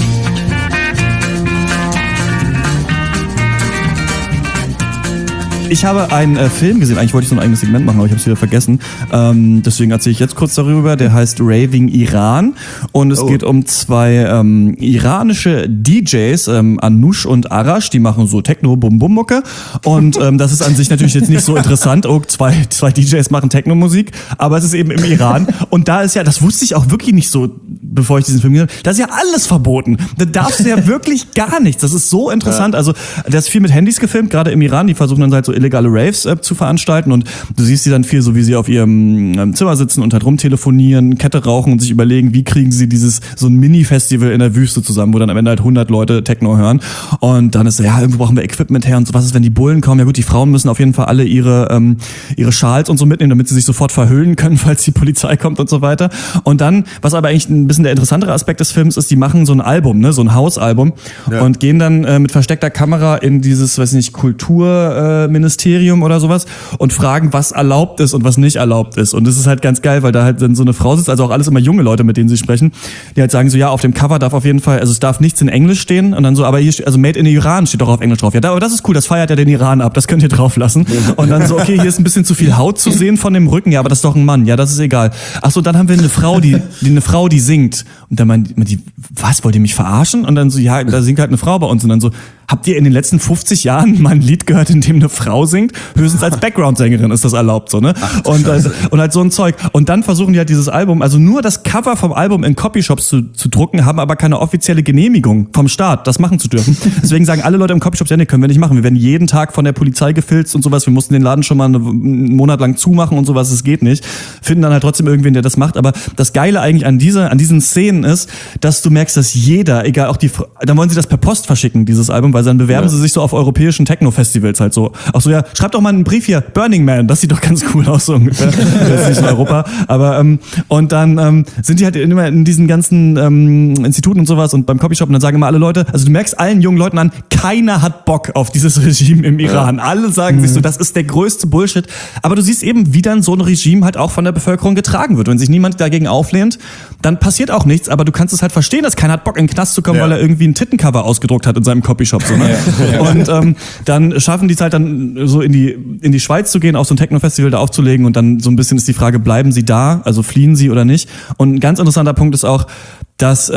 Ich habe einen Film gesehen, eigentlich wollte ich so ein eigenes Segment machen, aber ich habe es wieder vergessen. Deswegen erzähle ich jetzt kurz darüber. Der heißt Raving Iran und es geht um zwei iranische DJs, Anush und Arash, die machen so Techno-Bum-Bum-Mucke und das ist an sich natürlich jetzt nicht so interessant. Oh, zwei DJs machen Techno-Musik, aber es ist eben im Iran und da ist ja, das wusste ich auch wirklich nicht so, bevor ich diesen Film gesehen habe, da ist ja alles verboten. Da darfst du ja wirklich gar nichts. Das ist so interessant. Also, das ist viel mit Handys gefilmt, gerade im Iran. Die versuchen dann halt so illegale Raves zu veranstalten und du siehst sie dann viel so, wie sie auf ihrem Zimmer sitzen und halt rumtelefonieren, Kette rauchen und sich überlegen, wie kriegen sie so ein Mini-Festival in der Wüste zusammen, wo dann am Ende halt 100 Leute Techno hören und dann ist so, ja, irgendwo brauchen wir Equipment her und so, was ist, wenn die Bullen kommen? Ja gut, die Frauen müssen auf jeden Fall alle ihre Schals und so mitnehmen, damit sie sich sofort verhüllen können, falls die Polizei kommt und so weiter. Und dann, was aber eigentlich ein bisschen der interessantere Aspekt des Films ist, die machen so ein Album, ne, so ein Hausalbum und gehen dann mit versteckter Kamera in dieses, weiß ich nicht, Kulturministerium oder sowas und fragen, was erlaubt ist und was nicht erlaubt ist. Und das ist halt ganz geil, weil da halt dann so eine Frau sitzt, also auch alles immer junge Leute, mit denen sie sprechen, die halt sagen so, ja, auf dem Cover darf auf jeden Fall, also es darf nichts in Englisch stehen und dann so, aber hier steht, also Made in Iran steht doch auf Englisch drauf. Ja, aber das ist cool, das feiert ja den Iran ab, das könnt ihr drauf lassen. Und dann so, okay, hier ist ein bisschen zu viel Haut zu sehen von dem Rücken, ja, aber das ist doch ein Mann, ja, das ist egal. Ach so, dann haben wir eine Frau, die singt. Und dann meint die, was, wollt ihr mich verarschen? Und dann so, ja, da singt halt eine Frau bei uns. Und dann so, habt ihr in den letzten 50 Jahren mal ein Lied gehört, in dem eine Frau singt? Höchstens als Background-Sängerin ist das erlaubt, so, ne? Ach, und halt so ein Zeug. Und dann versuchen die halt dieses Album, also nur das Cover vom Album in Copyshops zu drucken, haben aber keine offizielle Genehmigung vom Staat, das machen zu dürfen. Deswegen sagen alle Leute im Copyshop, ja, nee, können wir nicht machen. Wir werden jeden Tag von der Polizei gefilzt und sowas. Wir mussten den Laden schon mal einen Monat lang zumachen und sowas. Es geht nicht. Finden dann halt trotzdem irgendwen, der das macht. Aber das Geile eigentlich an diesen Szenen ist, dass du merkst, dass jeder, egal auch dann wollen sie das per Post verschicken, dieses Album, weil dann bewerben sie sich so auf europäischen Techno-Festivals halt so. Auch so, ja, schreibt doch mal einen Brief hier, Burning Man, das sieht doch ganz cool aus so ungefähr. Das ist nicht in Europa. Aber, und dann sind die halt immer in diesen ganzen Instituten und sowas und beim Copyshop und dann sagen immer alle Leute, also du merkst allen jungen Leuten an, keiner hat Bock auf dieses Regime im Iran. Ja. Alle sagen sich so, das ist der größte Bullshit. Aber du siehst eben, wie dann so ein Regime halt auch von der Bevölkerung getragen wird. Wenn sich niemand dagegen auflehnt, dann passiert auch nichts, aber du kannst es halt verstehen, dass keiner hat Bock in den Knast zu kommen, weil er irgendwie ein Tittencover ausgedruckt hat in seinem Copyshop. So, ne? Und dann schaffen die es halt dann so in die Schweiz zu gehen, auf so ein Techno-Festival da aufzulegen und dann so ein bisschen ist die Frage, bleiben sie da, also fliehen sie oder nicht? Und ein ganz interessanter Punkt ist auch, dass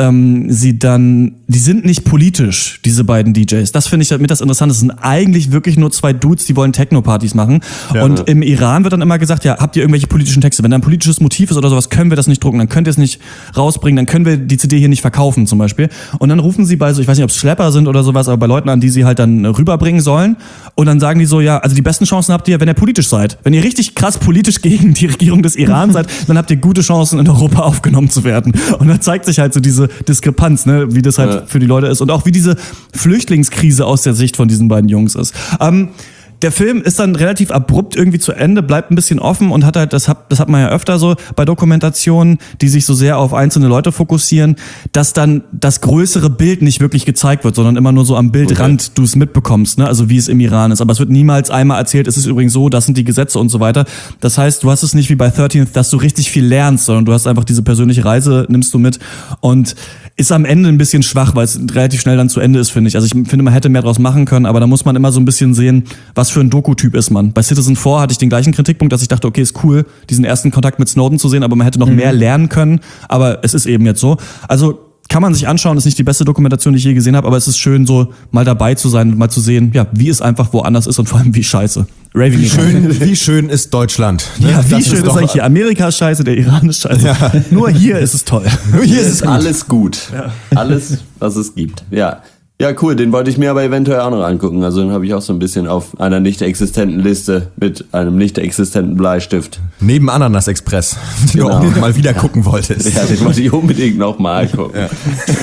die sind nicht politisch, diese beiden DJs. Das finde ich halt mit das Interessante. Das sind eigentlich wirklich nur zwei Dudes, die wollen Techno-Partys machen. Ja, und im Iran wird dann immer gesagt, ja, habt ihr irgendwelche politischen Texte? Wenn da ein politisches Motiv ist oder sowas, können wir das nicht drucken, dann könnt ihr es nicht rausbringen, dann können wir die CD hier nicht verkaufen zum Beispiel. Und dann rufen sie bei so, ich weiß nicht, ob es Schlepper sind oder sowas, aber bei Leuten an, die sie halt dann rüberbringen sollen. Und dann sagen die so, ja, also die besten Chancen habt ihr, wenn ihr politisch seid. Wenn ihr richtig krass politisch gegen die Regierung des Iran seid, dann habt ihr gute Chancen, in Europa aufgenommen zu werden. Und dann zeigt sich halt so diese Diskrepanz, ne, wie das halt für die Leute ist und auch wie diese Flüchtlingskrise aus der Sicht von diesen beiden Jungs ist. Der Film ist dann relativ abrupt irgendwie zu Ende, bleibt ein bisschen offen und hat halt, das hat man ja öfter so bei Dokumentationen, die sich so sehr auf einzelne Leute fokussieren, dass dann das größere Bild nicht wirklich gezeigt wird, sondern immer nur so am Bildrand du es mitbekommst, ne? Also wie es im Iran ist. Aber es wird niemals einmal erzählt, es ist übrigens so, das sind die Gesetze und so weiter. Das heißt, du hast es nicht wie bei 13th, dass du richtig viel lernst, sondern du hast einfach diese persönliche Reise, nimmst du mit und ist am Ende ein bisschen schwach, weil es relativ schnell dann zu Ende ist, finde ich. Also ich finde, man hätte mehr draus machen können, aber da muss man immer so ein bisschen sehen, was was für ein Doku-Typ ist man. Bei Citizen 4 hatte ich den gleichen Kritikpunkt, dass ich dachte, okay, ist cool, diesen ersten Kontakt mit Snowden zu sehen, aber man hätte noch mehr lernen können. Aber es ist eben jetzt so. Also kann man sich anschauen, ist nicht die beste Dokumentation, die ich je gesehen habe, aber es ist schön, so mal dabei zu sein und mal zu sehen, ja, wie es einfach woanders ist und vor allem wie scheiße. Wie schön ist Deutschland? Ne? Ja, wie schön ist eigentlich hier? Amerika ist scheiße, der Iran ist scheiße. Ja. Nur hier ist es toll. Nur hier ist alles gut. Ja. Alles, was es gibt. Ja. Ja, cool, den wollte ich mir aber eventuell auch noch angucken. Also den habe ich auch so ein bisschen auf einer nicht existenten Liste mit einem nicht existenten Bleistift. Neben Ananas Express, den du auch mal wieder gucken wolltest. Ja, den wollte ich unbedingt noch mal gucken. Ja.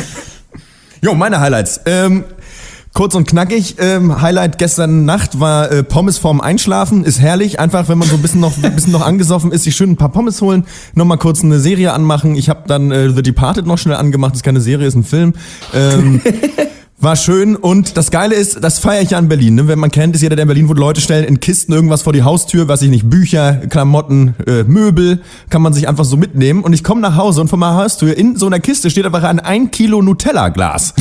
Jo, meine Highlights. Kurz und knackig, Highlight gestern Nacht war Pommes vorm Einschlafen, ist herrlich, einfach wenn man so ein bisschen noch angesoffen ist, sich schön ein paar Pommes holen, nochmal kurz eine Serie anmachen. Ich habe dann The Departed noch schnell angemacht, ist keine Serie, ist ein Film. War schön und das Geile ist, das feiere ich ja in Berlin. Ne? Wenn man kennt, ist jeder, der in Berlin wohnt, Leute stellen in Kisten irgendwas vor die Haustür, weiß ich nicht, Bücher, Klamotten, Möbel, kann man sich einfach so mitnehmen. Und ich komme nach Hause und vor meiner Haustür in so einer Kiste steht einfach ein 1 Kilo Nutella-Glas.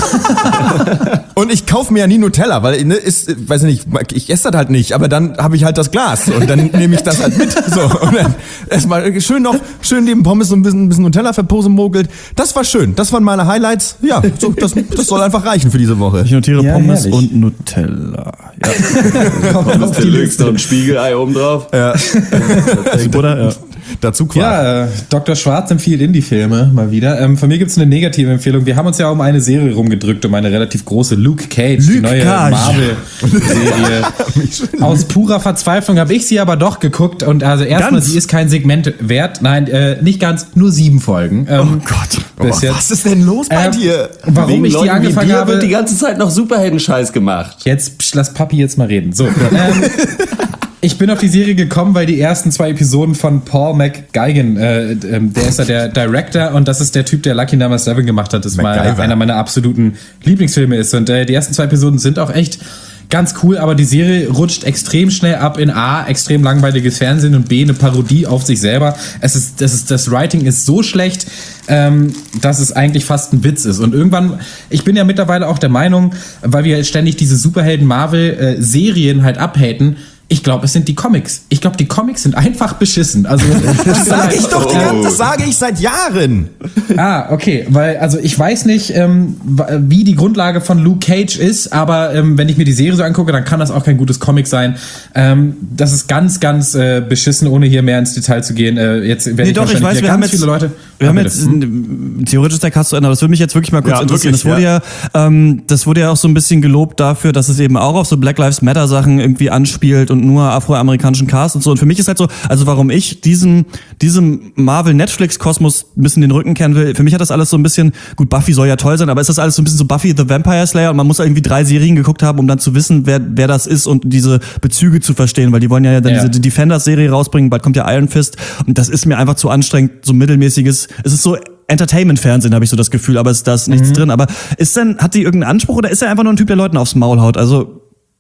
Und ich kaufe mir ja nie Nutella, weil, ne, weiß ich nicht, ich esse das halt nicht, aber dann habe ich halt das Glas und dann nehme ich das halt mit. So, und dann erstmal schön neben Pommes so ein bisschen Nutella verposemogelt. Das war schön, das waren meine Highlights. Ja, so, das soll einfach reichen für diese Woche. Ich notiere Pommes und Nutella. Ja. Pommes Deluxe und Spiegelei oben drauf. Ja. Oder? Ja. Dazu Quark. Ja, Dr. Schwarz empfiehlt Indie-Filme mal wieder. Von mir gibt's eine negative Empfehlung. Wir haben uns ja um eine Serie rumgedrückt, um eine relativ große Luke Cage, die neue Marvel-Serie. Aus purer Verzweiflung habe ich sie aber doch geguckt und also erstmal, sie ist kein Segment wert. Nein, nicht ganz, nur 7 Folgen. Oh Gott. Bis jetzt. Was ist denn los bei dir? Warum ich die angefangen habe? Wird die ganze Zeit noch Superhelden-Scheiß gemacht. Jetzt lass Papi jetzt mal reden. So. Ich bin auf die Serie gekommen, weil die ersten 2 Episoden von Paul McGuigan, der ist ja der Director und das ist der Typ, der Lucky Number 7 gemacht hat, das mal einer meiner absoluten Lieblingsfilme ist. Und die ersten 2 Episoden sind auch echt ganz cool, aber die Serie rutscht extrem schnell ab in A, extrem langweiliges Fernsehen und B, eine Parodie auf sich selber. Das Writing ist so schlecht, dass es eigentlich fast ein Witz ist. Und irgendwann, ich bin ja mittlerweile auch der Meinung, weil wir ständig diese Superhelden-Marvel-Serien halt abhaten, ich glaube, es sind die Comics. Ich glaube, die Comics sind einfach beschissen. Also, das sage ich doch das sage ich seit Jahren. Ah, okay, weil, also ich weiß nicht, wie die Grundlage von Luke Cage ist, aber wenn ich mir die Serie so angucke, dann kann das auch kein gutes Comic sein. Das ist ganz, ganz beschissen, ohne hier mehr ins Detail zu gehen. Jetzt werden wir haben jetzt viele Leute. Wir haben jetzt theoretisch der Cast zu Ende, aber das würde mich jetzt wirklich mal kurz interessieren. Das wurde ja auch so ein bisschen gelobt dafür, dass es eben auch auf so Black Lives Matter Sachen irgendwie anspielt und nur afroamerikanischen Cast und so. Und für mich ist halt so, also warum ich diesem Marvel-Netflix-Kosmos ein bisschen den Rücken kehren will, für mich hat das alles so ein bisschen, gut, Buffy soll ja toll sein, aber ist das alles so ein bisschen so Buffy the Vampire Slayer und man muss irgendwie 3 Serien geguckt haben, um dann zu wissen, wer das ist und diese Bezüge zu verstehen, weil die wollen ja dann diese Defenders-Serie rausbringen, bald kommt ja Iron Fist und das ist mir einfach zu anstrengend, so mittelmäßiges, es ist so Entertainment-Fernsehen, habe ich so das Gefühl, aber ist da nichts drin. Aber hat die irgendeinen Anspruch oder ist er einfach nur ein Typ, der Leuten aufs Maul haut? Also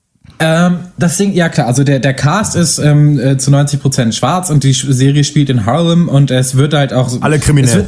das Ding, ja klar, also der Cast ist zu 90% schwarz und die Serie spielt in Harlem und es wird halt auch... Alle kriminell.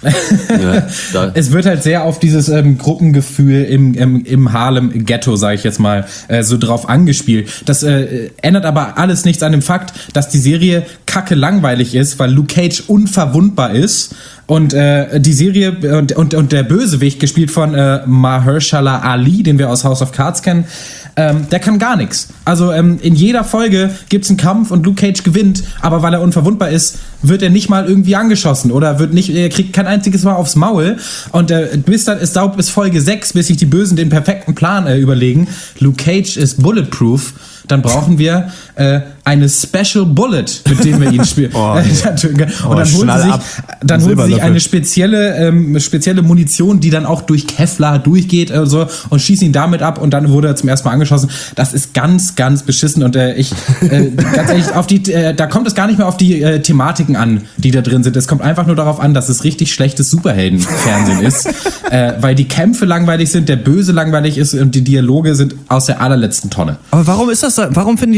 Es wird halt sehr auf dieses Gruppengefühl im Harlem-Ghetto, sage ich jetzt mal, so drauf angespielt. Das ändert aber alles nichts an dem Fakt, dass die Serie kacke langweilig ist, weil Luke Cage unverwundbar ist und die Serie und der Bösewicht, gespielt von Mahershala Ali, den wir aus House of Cards kennen, der kann gar nichts. Also in jeder Folge gibt's einen Kampf und Luke Cage gewinnt, aber weil er unverwundbar ist, wird er nicht mal irgendwie angeschossen oder er kriegt kein einziges Mal aufs Maul und es dauert bis Folge 6, bis sich die Bösen den perfekten Plan überlegen. Luke Cage ist bulletproof. Dann brauchen wir eine Special Bullet, mit dem wir ihn spielen. Und dann holen sie sich eine spezielle Munition, die dann auch durch Kevlar durchgeht so, und schießen ihn damit ab und dann wurde er zum ersten Mal angeschossen. Das ist ganz, ganz beschissen und ganz ehrlich, da kommt es gar nicht mehr auf die Thematiken an, die da drin sind. Es kommt einfach nur darauf an, dass es richtig schlechtes Superheldenfernsehen ist, weil die Kämpfe langweilig sind, der Böse langweilig ist und die Dialoge sind aus der allerletzten Tonne. Aber warum ist das? Warum finden die Leute das so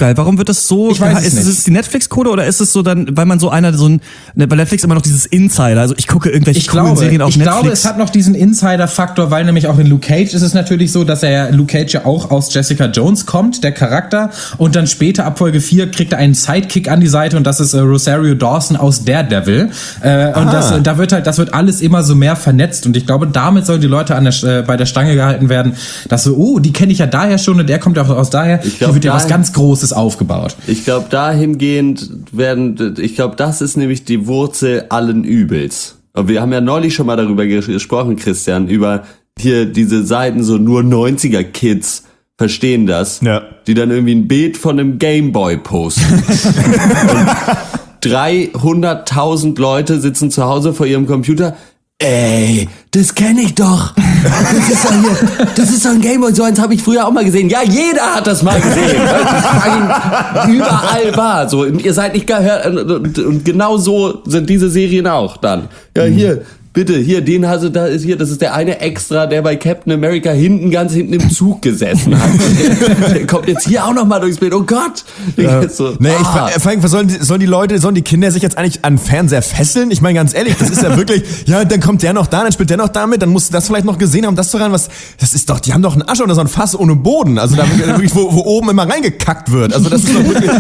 geil? Warum wird das so? Ich weiß es nicht. Ist es die Netflix-Code oder ist es so dann, weil man so einer bei Netflix immer noch dieses Insider, also ich gucke irgendwelche coolen Serien auf Netflix. Ich glaube, es hat noch diesen Insider-Faktor, weil nämlich auch in Luke Cage ist es natürlich so, dass Luke Cage ja auch aus Jessica Jones kommt, der Charakter, und dann später ab Folge 4 kriegt er einen Sidekick an die Seite und das ist Rosario Dawson aus Daredevil. Und das wird alles immer so mehr vernetzt und ich glaube, damit sollen die Leute bei der Stange gehalten werden, dass so, die kenne ich ja daher schon und der kommt ja auch aus daher. Hier wird ja was ganz Großes aufgebaut. Ich glaube, dahingehend das ist nämlich die Wurzel allen Übels. Und wir haben ja neulich schon mal darüber gesprochen, Christian, über hier diese Seiten, so nur 90er-Kids verstehen das, die dann irgendwie ein Bild von einem Gameboy posten. Und 300.000 Leute sitzen zu Hause vor ihrem Computer. Ey, das kenne ich doch. Das ist doch ein Gameboy, so eins habe ich früher auch mal gesehen. Ja, jeder hat das mal gesehen. Das überall war. So, und ihr seid nicht gehört. Und genau so sind diese Serien auch dann. Ja, hier, bitte, hier, das ist der eine Extra, der bei Captain America ganz hinten im Zug gesessen hat. Der kommt jetzt hier auch noch mal durchs Bild. Oh Gott. Sollen die Kinder sich jetzt eigentlich an Fernseher fesseln? Ich meine, ganz ehrlich, das ist ja wirklich, dann kommt der noch da, dann spielt der noch damit, dann musst du das vielleicht noch gesehen haben, das zu rein, das ist doch, die haben doch einen Asche oder so ein Fass ohne Boden. Also da wirklich, wo oben immer reingekackt wird. Also das ist doch wirklich,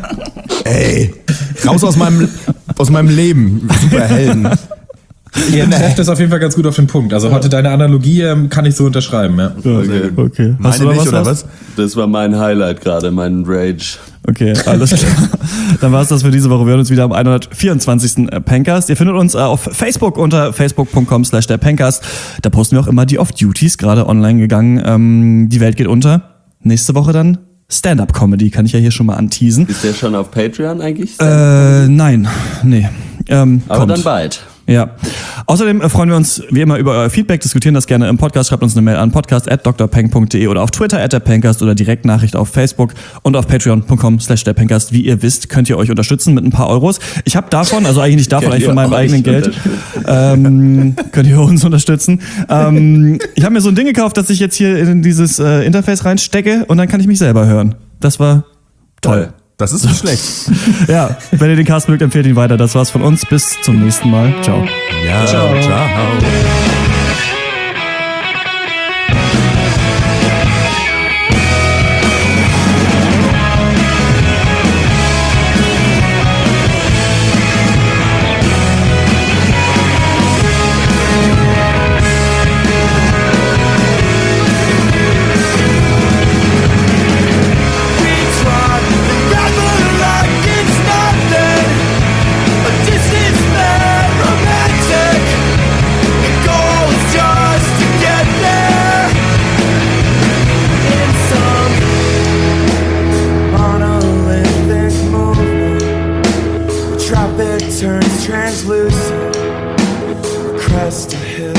raus aus meinem Leben. Superhelden. Ihr trefft das auf jeden Fall ganz gut auf den Punkt. Also heute deine Analogie kann ich so unterschreiben, ja. Okay. Hast du da was, oder was? Das war mein Highlight gerade, mein Rage. Okay, alles klar. Dann war es das für diese Woche. Wir hören uns wieder am 124. Pencast. Ihr findet uns auf Facebook unter facebook.com/derpencast. Da posten wir auch immer die Off-Duties, gerade online gegangen. Die Welt geht unter. Nächste Woche dann Stand-Up-Comedy, kann ich ja hier schon mal anteasen. Ist der schon auf Patreon eigentlich? Nein, nee. Aber kommt. Dann bald. Ja. Außerdem freuen wir uns wie immer über euer Feedback, diskutieren das gerne im Podcast, schreibt uns eine Mail an podcast@drpeng.de oder auf Twitter @derpencast oder Direktnachricht auf Facebook und auf patreon.com/derpencast. Wie ihr wisst, könnt ihr euch unterstützen mit ein paar Euros. Ich habe davon, also eigentlich nicht davon, eigentlich von meinem eigenen Geld, könnt ihr uns unterstützen. Ich habe mir so ein Ding gekauft, das ich jetzt hier in dieses Interface reinstecke und dann kann ich mich selber hören. Das war toll. Das ist nicht schlecht. Ja, wenn ihr den Cast mögt, empfehlt ihn weiter. Das war's von uns. Bis zum nächsten Mal. Ciao. Ja, ciao. Turns translucent, crest of hill.